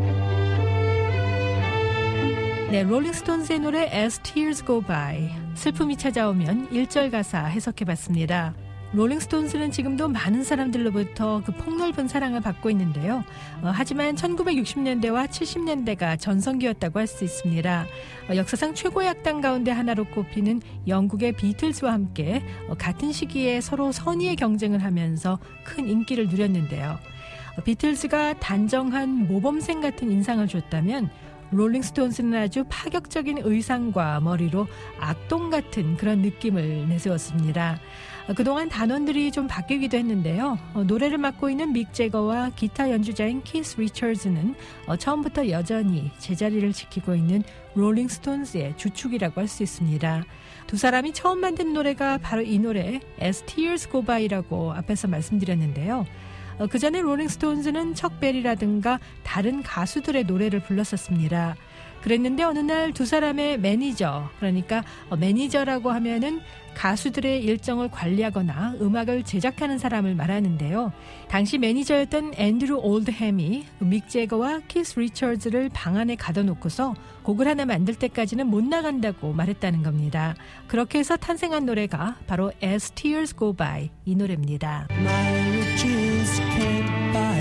네, 롤링스톤스의 노래 As Tears Go By. 슬픔이 찾아오면 1절 가사 해석해봤습니다. 롤링스톤스는 지금도 많은 사람들로부터 그 폭넓은 사랑을 받고 있는데요. 하지만 1960년대와 70년대가 전성기였다고 할 수 있습니다. 역사상 최고의 악단 가운데 하나로 꼽히는 영국의 비틀즈와 함께 같은 시기에 서로 선의의 경쟁을 하면서 큰 인기를 누렸는데요. 비틀즈가 단정한 모범생 같은 인상을 줬다면 롤링스톤스는 아주 파격적인 의상과 머리로 악동 같은 그런 느낌을 내세웠습니다. 그동안 단원들이 좀 바뀌기도 했는데요. 노래를 맡고 있는 믹 제거와 기타 연주자인 키스 리처즈는 처음부터 여전히 제자리를 지키고 있는 롤링스톤스의 주축이라고 할 수 있습니다. 두 사람이 처음 만든 노래가 바로 이 노래 As Tears Go By라고 앞에서 말씀드렸는데요. 그 전에 롤링스톤스는 척 베리라든가 다른 가수들의 노래를 불렀었습니다. 그랬는데 어느 날 두 사람의 매니저, 그러니까 매니저라고 하면은 가수들의 일정을 관리하거나 음악을 제작하는 사람을 말하는데요. 당시 매니저였던 앤드루 올드햄이 믹 제거와 키스 리처즈를 방 안에 가둬놓고서 곡을 하나 만들 때까지는 못 나간다고 말했다는 겁니다. 그렇게 해서 탄생한 노래가 바로 As Tears Go By 이 노래입니다.
My riches can't buy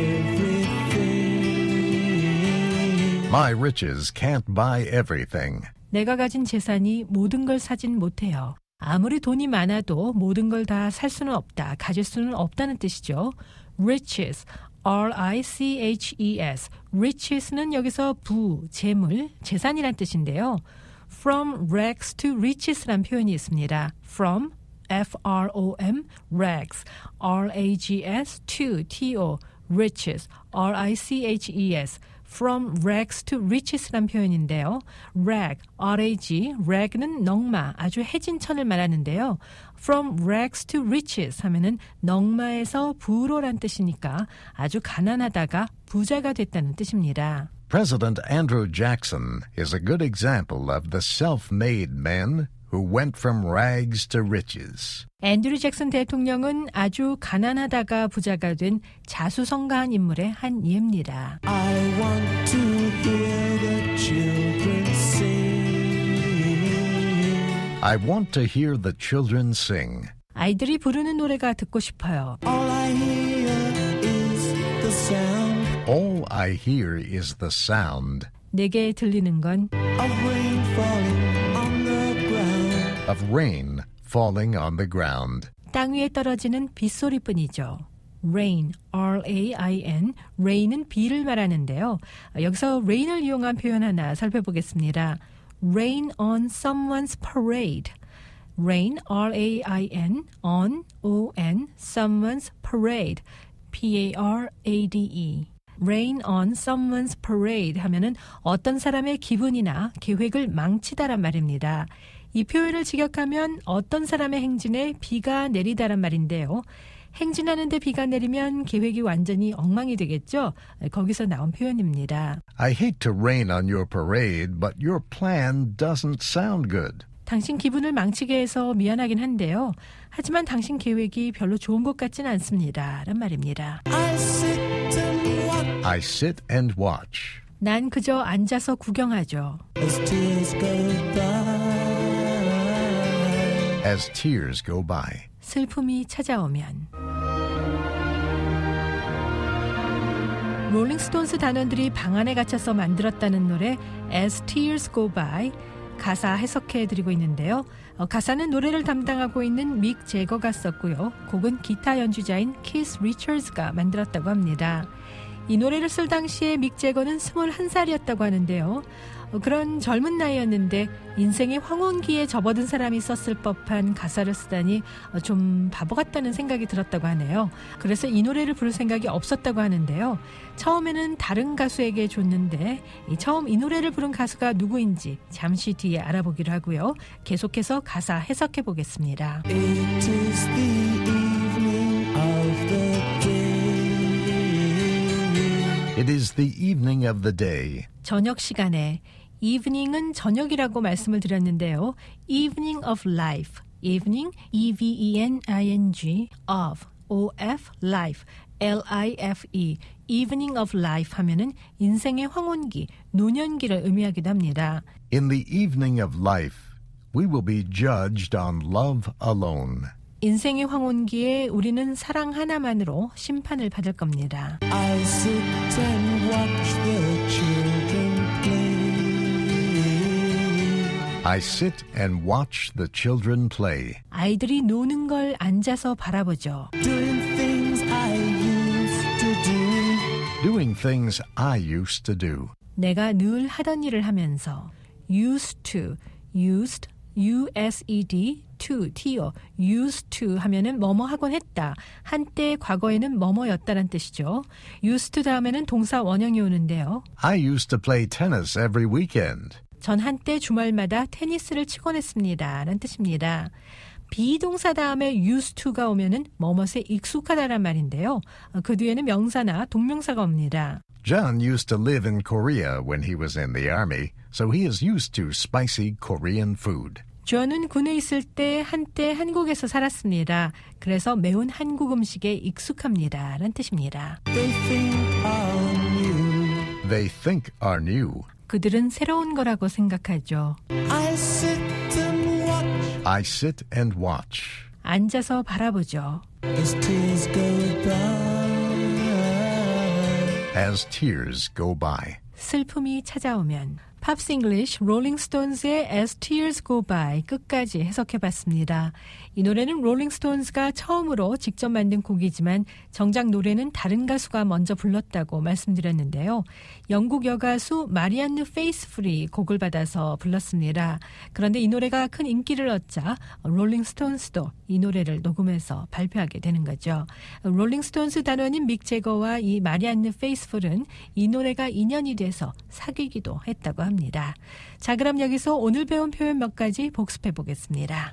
everything.
My riches can't buy everything.
내가 가진 재산이 모든 걸 사진 못해요. 아무리 돈이 많아도 모든 걸 다 살 수는 없다, 가질 수는 없다는 뜻이죠. Riches, R-I-C-H-E-S. Riches는 여기서 부, 재물, 재산이란 뜻인데요. From rags to riches란 표현이 있습니다. From, F-R-O-M, rags, R-A-G-S, to, T-O, riches, R-I-C-H-E-S. From rags to riches란 표현인데요. rag, R-A-G, rag는 넝마, 아주 해진 천을 말하는데요. From rags to riches 하면은 넝마에서 부로란 뜻이니까 아주 가난하다가 부자가 됐다는 뜻입니다.
President Andrew Jackson is a good example of the self-made men who went from rags to riches.
앤드류 잭슨 대통령은 아주 가난하다가 부자가 된 자수성가한 인물의 한 예입니다.
I want to hear the children sing.
I want to hear the children sing.
아이들이 부르는 노래가 듣고 싶어요.
All I hear is the sound.
All I hear is the sound
내게 들리는 건
of rain falling on the ground.
of rain falling on the ground.
땅 위에 떨어지는 빗소리뿐이죠. rain, R-A-I-N, rain은 비를 말하는데요. 여기서 rain을 이용한 표현 하나 살펴보겠습니다. rain on someone's parade. rain, R-A-I-N, on, O-N, someone's parade, P-A-R-A-D-E. rain on someone's parade 하면은 어떤 사람의 기분이나 계획을 망치다란 말입니다. 이 표현을 직역하면 어떤 사람의 행진에 비가 내리다란 말인데요. 행진하는데 비가 내리면 계획이 완전히 엉망이 되겠죠? 거기서 나온 표현입니다.
I hate to rain on your parade, but your plan doesn't sound good.
당신 기분을 망치게 해서 미안하긴 한데요. 하지만 당신 계획이 별로 좋은 것 같진 않습니다. 란 말입니다.
I sit and watch.
I sit and watch.
난 그저 앉아서 구경하죠.
As tears go by.
As tears go by.
슬픔이 찾아오면. 롤링스톤스 단원들이 방 안에 갇혀서 만들었다는 노래 As Tears Go By 가사 해석해드리고 있는데요. 가사는 노래를 담당하고 있는 믹 제거가 썼고요. 곡은 기타 연주자인 키스 리처즈가 만들었다고 합니다. 이 노래를 쓸 당시에 믹 제거는 21살이었다고 하는데요. 그런 젊은 나이였는데 인생의 황혼기에 접어든 사람이 썼을 법한 가사를 쓰다니 좀 바보 같다는 생각이 들었다고 하네요. 그래서 이 노래를 부를 생각이 없었다고 하는데요. 처음에는 다른 가수에게 줬는데 처음 이 노래를 부른 가수가 누구인지 잠시 뒤에 알아보기로 하고요. 계속해서 가사 해석해 보겠습니다.
It is the evening of the day.
It is the evening of the day.
저녁 시간에 evening은 저녁이라고 말씀을 드렸는데요. evening of life, evening, E-V-E-N-I-N-G, of, O-F, life, L-I-F-E, evening of life 하면은 인생의 황혼기, 노년기를 의미하기도 합니다.
In the evening of life, we will be judged on love alone.
인생의 황혼기에 우리는 사랑 하나만으로 심판을 받을 겁니다.
I sit and watch the children play.
I sit and watch the children play.
아이들이 노는 걸 앉아서 바라보죠.
Doing things I used to do.
Doing things I used to do.
내가 늘 하던 일을 하면서 used to, used, U-S-E-D, to, T-O, used to 하면은 뭐뭐 하곤 했다. 한때 과거에는 뭐뭐였다란 뜻이죠. used to 다음에는 동사 원형이 오는데요.
I used to play tennis every weekend.
전 한때 주말마다 테니스를 치곤 했습니다. 라는 뜻입니다. 비동사 다음에 used to가 오면은 뭐뭇에 익숙하다란 말인데요. 그 뒤에는 명사나 동명사가 옵니다.
John used to live in Korea when he was in the army, so he is used to spicy Korean food.
존은 군에 있을 때 한때 한국에서 살았습니다. 그래서 매운 한국 음식에 익숙합니다. 라는 뜻입니다.
They think are new.
They think are new.
그들은 새로운 거라고 생각하죠.
I sit and watch.
I sit and watch.
앉아서 바라보죠.
As tears go by.
As tears go by.
슬픔이 찾아오면 팝스 잉글리쉬 롤링스톤즈의 As Tears Go By 끝까지 해석해봤습니다. 이 노래는 롤링스톤즈가 처음으로 직접 만든 곡이지만 정작 노래는 다른 가수가 먼저 불렀다고 말씀드렸는데요. 영국 여가수 마리안느 페이스풀이 곡을 받아서 불렀습니다. 그런데 이 노래가 큰 인기를 얻자 롤링스톤즈도 이 노래를 녹음해서 발표하게 되는 거죠. 롤링스톤즈 단원인 믹 제거와 이 마리안느 페이스풀은 이 노래가 인연이 돼서 사귀기도 했다고 합니다. 자, 그럼 여기서 오늘 배운 표현 몇 가지 복습해 보겠습니다.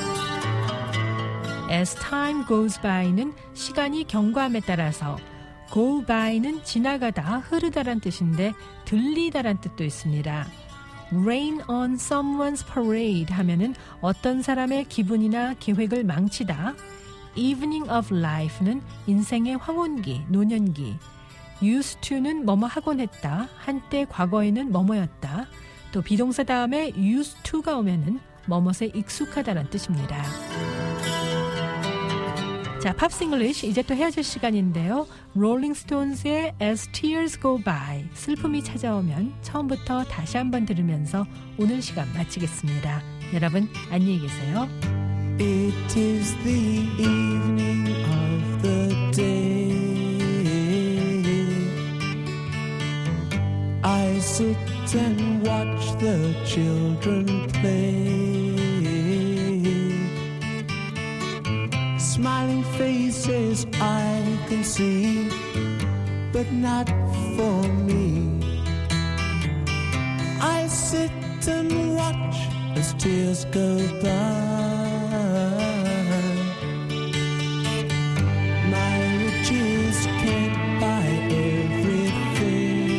As time goes by는 시간이 경과함에 따라서 go by는 지나가다, 흐르다란 뜻인데 들리다란 뜻도 있습니다. rain on someone's parade 하면은 어떤 사람의 기분이나 계획을 망치다. evening of life는 인생의 황혼기, 노년기. used to는 뭐뭐 하곤 했다. 한때 과거에는 뭐뭐였다. 또 비동사 다음에 used to가 오면은 뭐뭇에 익숙하다는 뜻입니다. 자, 팝스 잉글리쉬 이제 또 헤어질 시간인데요. 롤링 스톤스의 As Tears Go By, 슬픔이 찾아오면 처음부터 다시 한번 들으면서 오늘 시간 마치겠습니다. 여러분 안녕히 계세요.
It is the evening of the day. I sit and watch the children play. Smiling faces I can see, but not for me. I sit and watch as tears go by. My riches can't buy everything.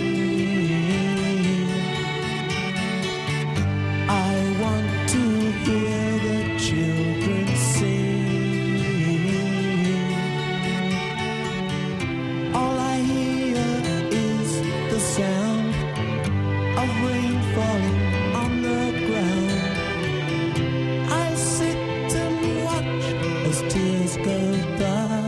I want to hear the children sing. All I hear is the sound of rain falling on the ground. I sit and watch as tears go by.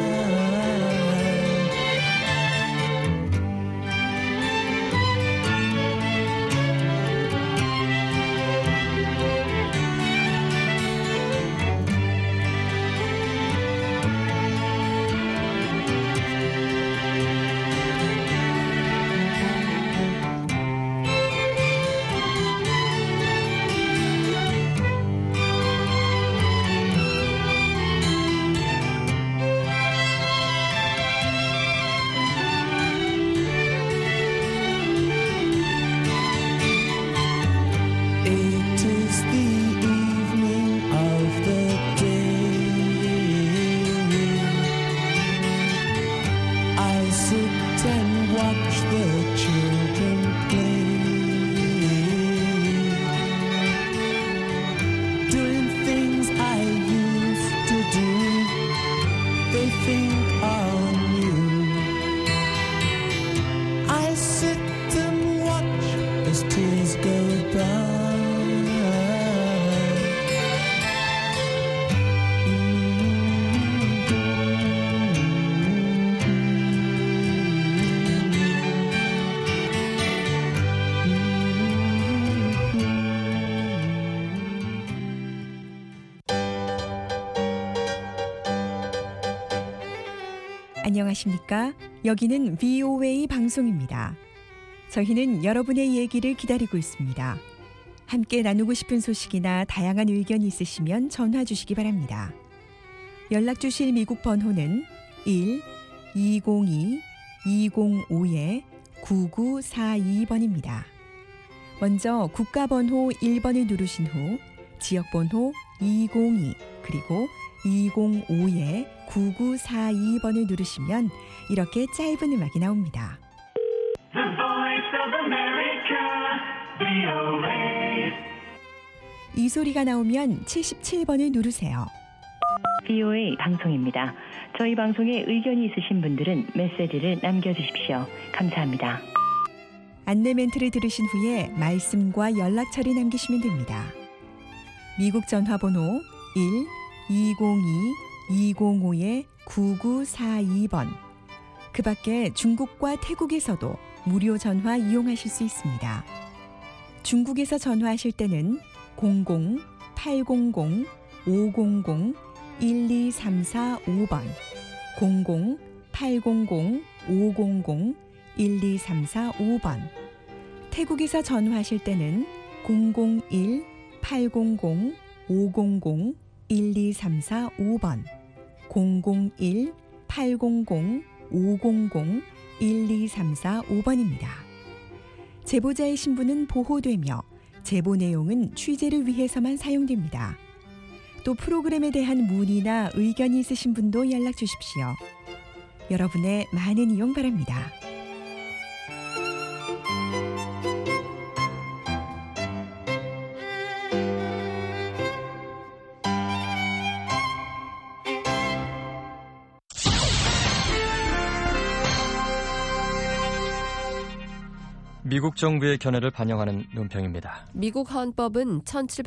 It is the evening of the day. I sit and watch the children play, doing things I used to do. They think are new. I sit and watch as tears go by.
안녕하십니까? 여기는 VOA 방송입니다. 저희는 여러분의 얘기를 기다리고 있습니다. 함께 나누고 싶은 소식이나 다양한 의견이 있으시면 전화 주시기 바랍니다. 연락 주실 미국 번호는 1-202-205-9942번입니다. 먼저 국가번호 1번을 누르신 후 지역번호 202 그리고 205-9942번을 누르시면 이렇게 짧은 음악이 나옵니다.
The Voice of America, VOA.
이 소리가 나오면 77번을 누르세요.
VOA 방송입니다. 저희 방송에 의견이 있으신 분들은 메시지를 남겨주십시오. 감사합니다.
안내 멘트를 들으신 후에 말씀과 연락처를 남기시면 됩니다. 미국 전화번호 1-202-205-9942번. 그 밖에 중국과 태국에서도 무료 전화 이용하실 수 있습니다. 중국에서 전화하실 때는 00-800-500-12345번 00-800-500-12345번. 태국에서 전화하실 때는 001-800-500-12345번 001-800-500-12345번입니다. 제보자의 신분은 보호되며 제보 내용은 취재를 위해서만 사용됩니다. 또 프로그램에 대한 문의나 의견이 있으신 분도 연락 주십시오. 여러분의 많은 이용 바랍니다.
미국 정부의 견해를 반영하는 논평입니다.
미국 헌법은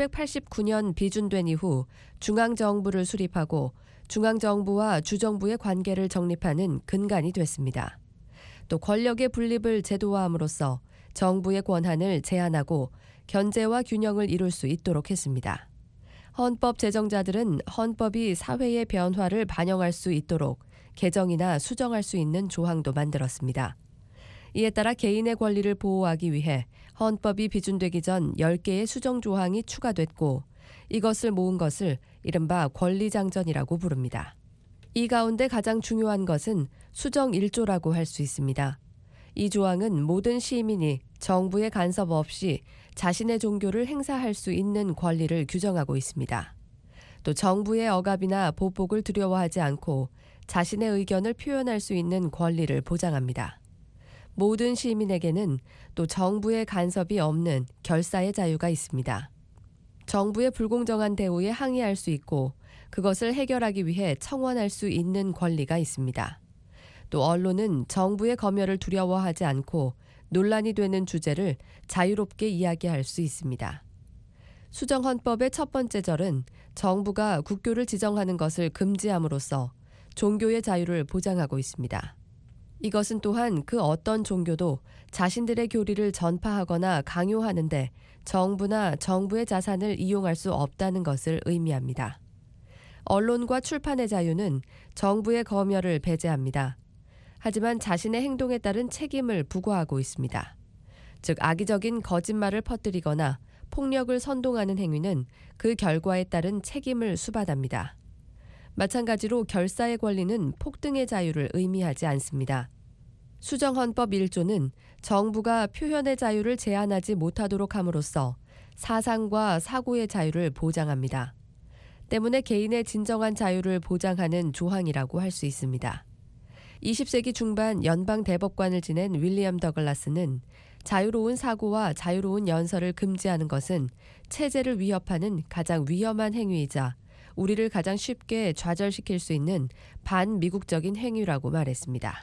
1789년 비준된 이후 중앙정부를 수립하고 중앙정부와 주정부의 관계를 정립하는 근간이 됐습니다. 또 권력의 분립을 제도화함으로써 정부의 권한을 제한하고 견제와 균형을 이룰 수 있도록 했습니다. 헌법 제정자들은 헌법이 사회의 변화를 반영할 수 있도록 개정이나 수정할 수 있는 조항도 만들었습니다. 이에 따라 개인의 권리를 보호하기 위해 헌법이 비준되기 전 10개의 수정 조항이 추가됐고 이것을 모은 것을 이른바 권리장전이라고 부릅니다. 이 가운데 가장 중요한 것은 수정 1조라고 할 수 있습니다. 이 조항은 모든 시민이 정부의 간섭 없이 자신의 종교를 행사할 수 있는 권리를 규정하고 있습니다. 또 정부의 억압이나 보복을 두려워하지 않고 자신의 의견을 표현할 수 있는 권리를 보장합니다. 모든 시민에게는 또 정부의 간섭이 없는 결사의 자유가 있습니다. 정부의 불공정한 대우에 항의할 수 있고 그것을 해결하기 위해 청원할 수 있는 권리가 있습니다. 또 언론은 정부의 검열을 두려워하지 않고 논란이 되는 주제를 자유롭게 이야기할 수 있습니다. 수정 헌법의 첫 번째 절은 정부가 국교를 지정하는 것을 금지함으로써 종교의 자유를 보장하고 있습니다. 이것은 또한 그 어떤 종교도 자신들의 교리를 전파하거나 강요하는데 정부나 정부의 자산을 이용할 수 없다는 것을 의미합니다. 언론과 출판의 자유는 정부의 검열을 배제합니다. 하지만 자신의 행동에 따른 책임을 부과하고 있습니다. 즉 악의적인 거짓말을 퍼뜨리거나 폭력을 선동하는 행위는 그 결과에 따른 책임을 수반합니다. 마찬가지로 결사의 권리는 폭등의 자유를 의미하지 않습니다. 수정헌법 1조는 정부가 표현의 자유를 제한하지 못하도록 함으로써 사상과 사고의 자유를 보장합니다. 때문에 개인의 진정한 자유를 보장하는 조항이라고 할 수 있습니다. 20세기 중반 연방 대법관을 지낸 윌리엄 더글라스는 자유로운 사고와 자유로운 연설을 금지하는 것은 체제를 위협하는 가장 위험한 행위이자 우리를 가장 쉽게 좌절시킬 수 있는 반미국적인 행위라고 말했습니다.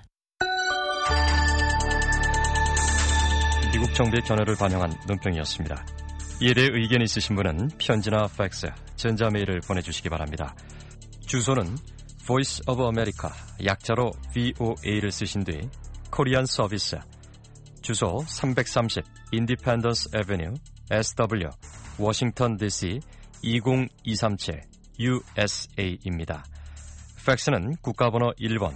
미국 정부의 견해를 반영한 논평이었습니다. 이에 대해 의견이 있으신 분은 편지나 팩스, 전자메일을 보내주시기 바랍니다. 주소는 Voice of America, 약자로 VOA를 쓰신 뒤 코리안 서비스, 주소 330 Independence Avenue, SW, 워싱턴 DC 20237 USA입니다. 팩스는 국가번호 1번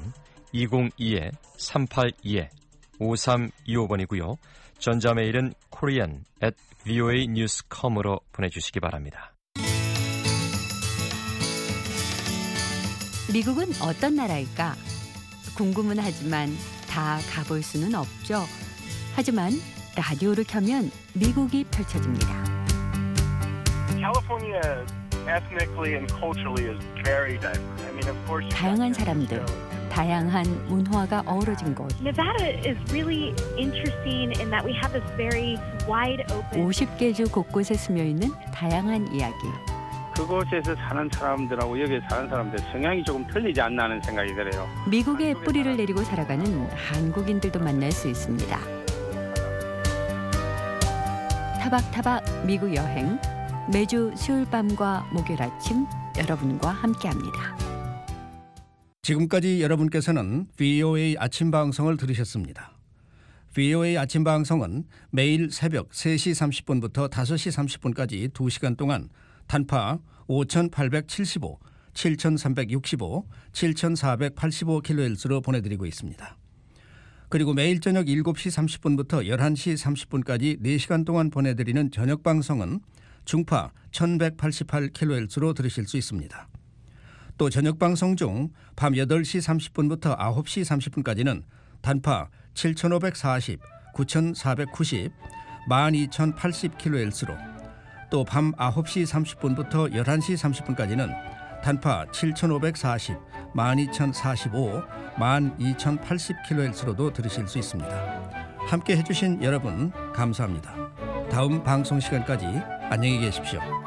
202-382-5325번이고요. 전자메일은 korean@voanews.com으로 보내주시기 바랍니다.
미국은 어떤 나라일까? 궁금은 하지만 다 가볼 수는 없죠. 하지만 라디오를 켜면 미국이 펼쳐집니다. 다양한 사람들, 다양한 문화가 어우러진 곳. 50개 주 곳곳에 스며있는 다양한 이야기.
그곳에서 사는 사람들하고 여기 사는 사람들 성향이 조금 틀리지 않나 하는 생각이 들어요.
미국에 뿌리를 내리고 살아가는 한국인들도 만날 수 있습니다. 타박타박 미국 여행, 매주 수요일 밤과 목요일 아침 여러분과 함께합니다.
지금까지 여러분께서는 VOA 아침 방송을 들으셨습니다. VOA 아침 방송은 매일 새벽 3시 30분부터 5시 30분까지 2시간 동안 단파 5,875, 7,365, 7,485kHz로 보내드리고 있습니다. 그리고 매일 저녁 7시 30분부터 11시 30분까지 4시간 동안 보내드리는 저녁 방송은 중파 1,188kHz로 들으실 수 있습니다. 또 저녁 방송 중 밤 8시 30분부터 9시 30분까지는 단파 7,540, 9,490, 12,080kHz로 또 밤 9시 30분부터 11시 30분까지는 단파 7,540, 12,045, 12,080kHz로도 들으실 수 있습니다. 함께 해주신 여러분 감사합니다. 다음 방송 시간까지 안녕히 계십시오.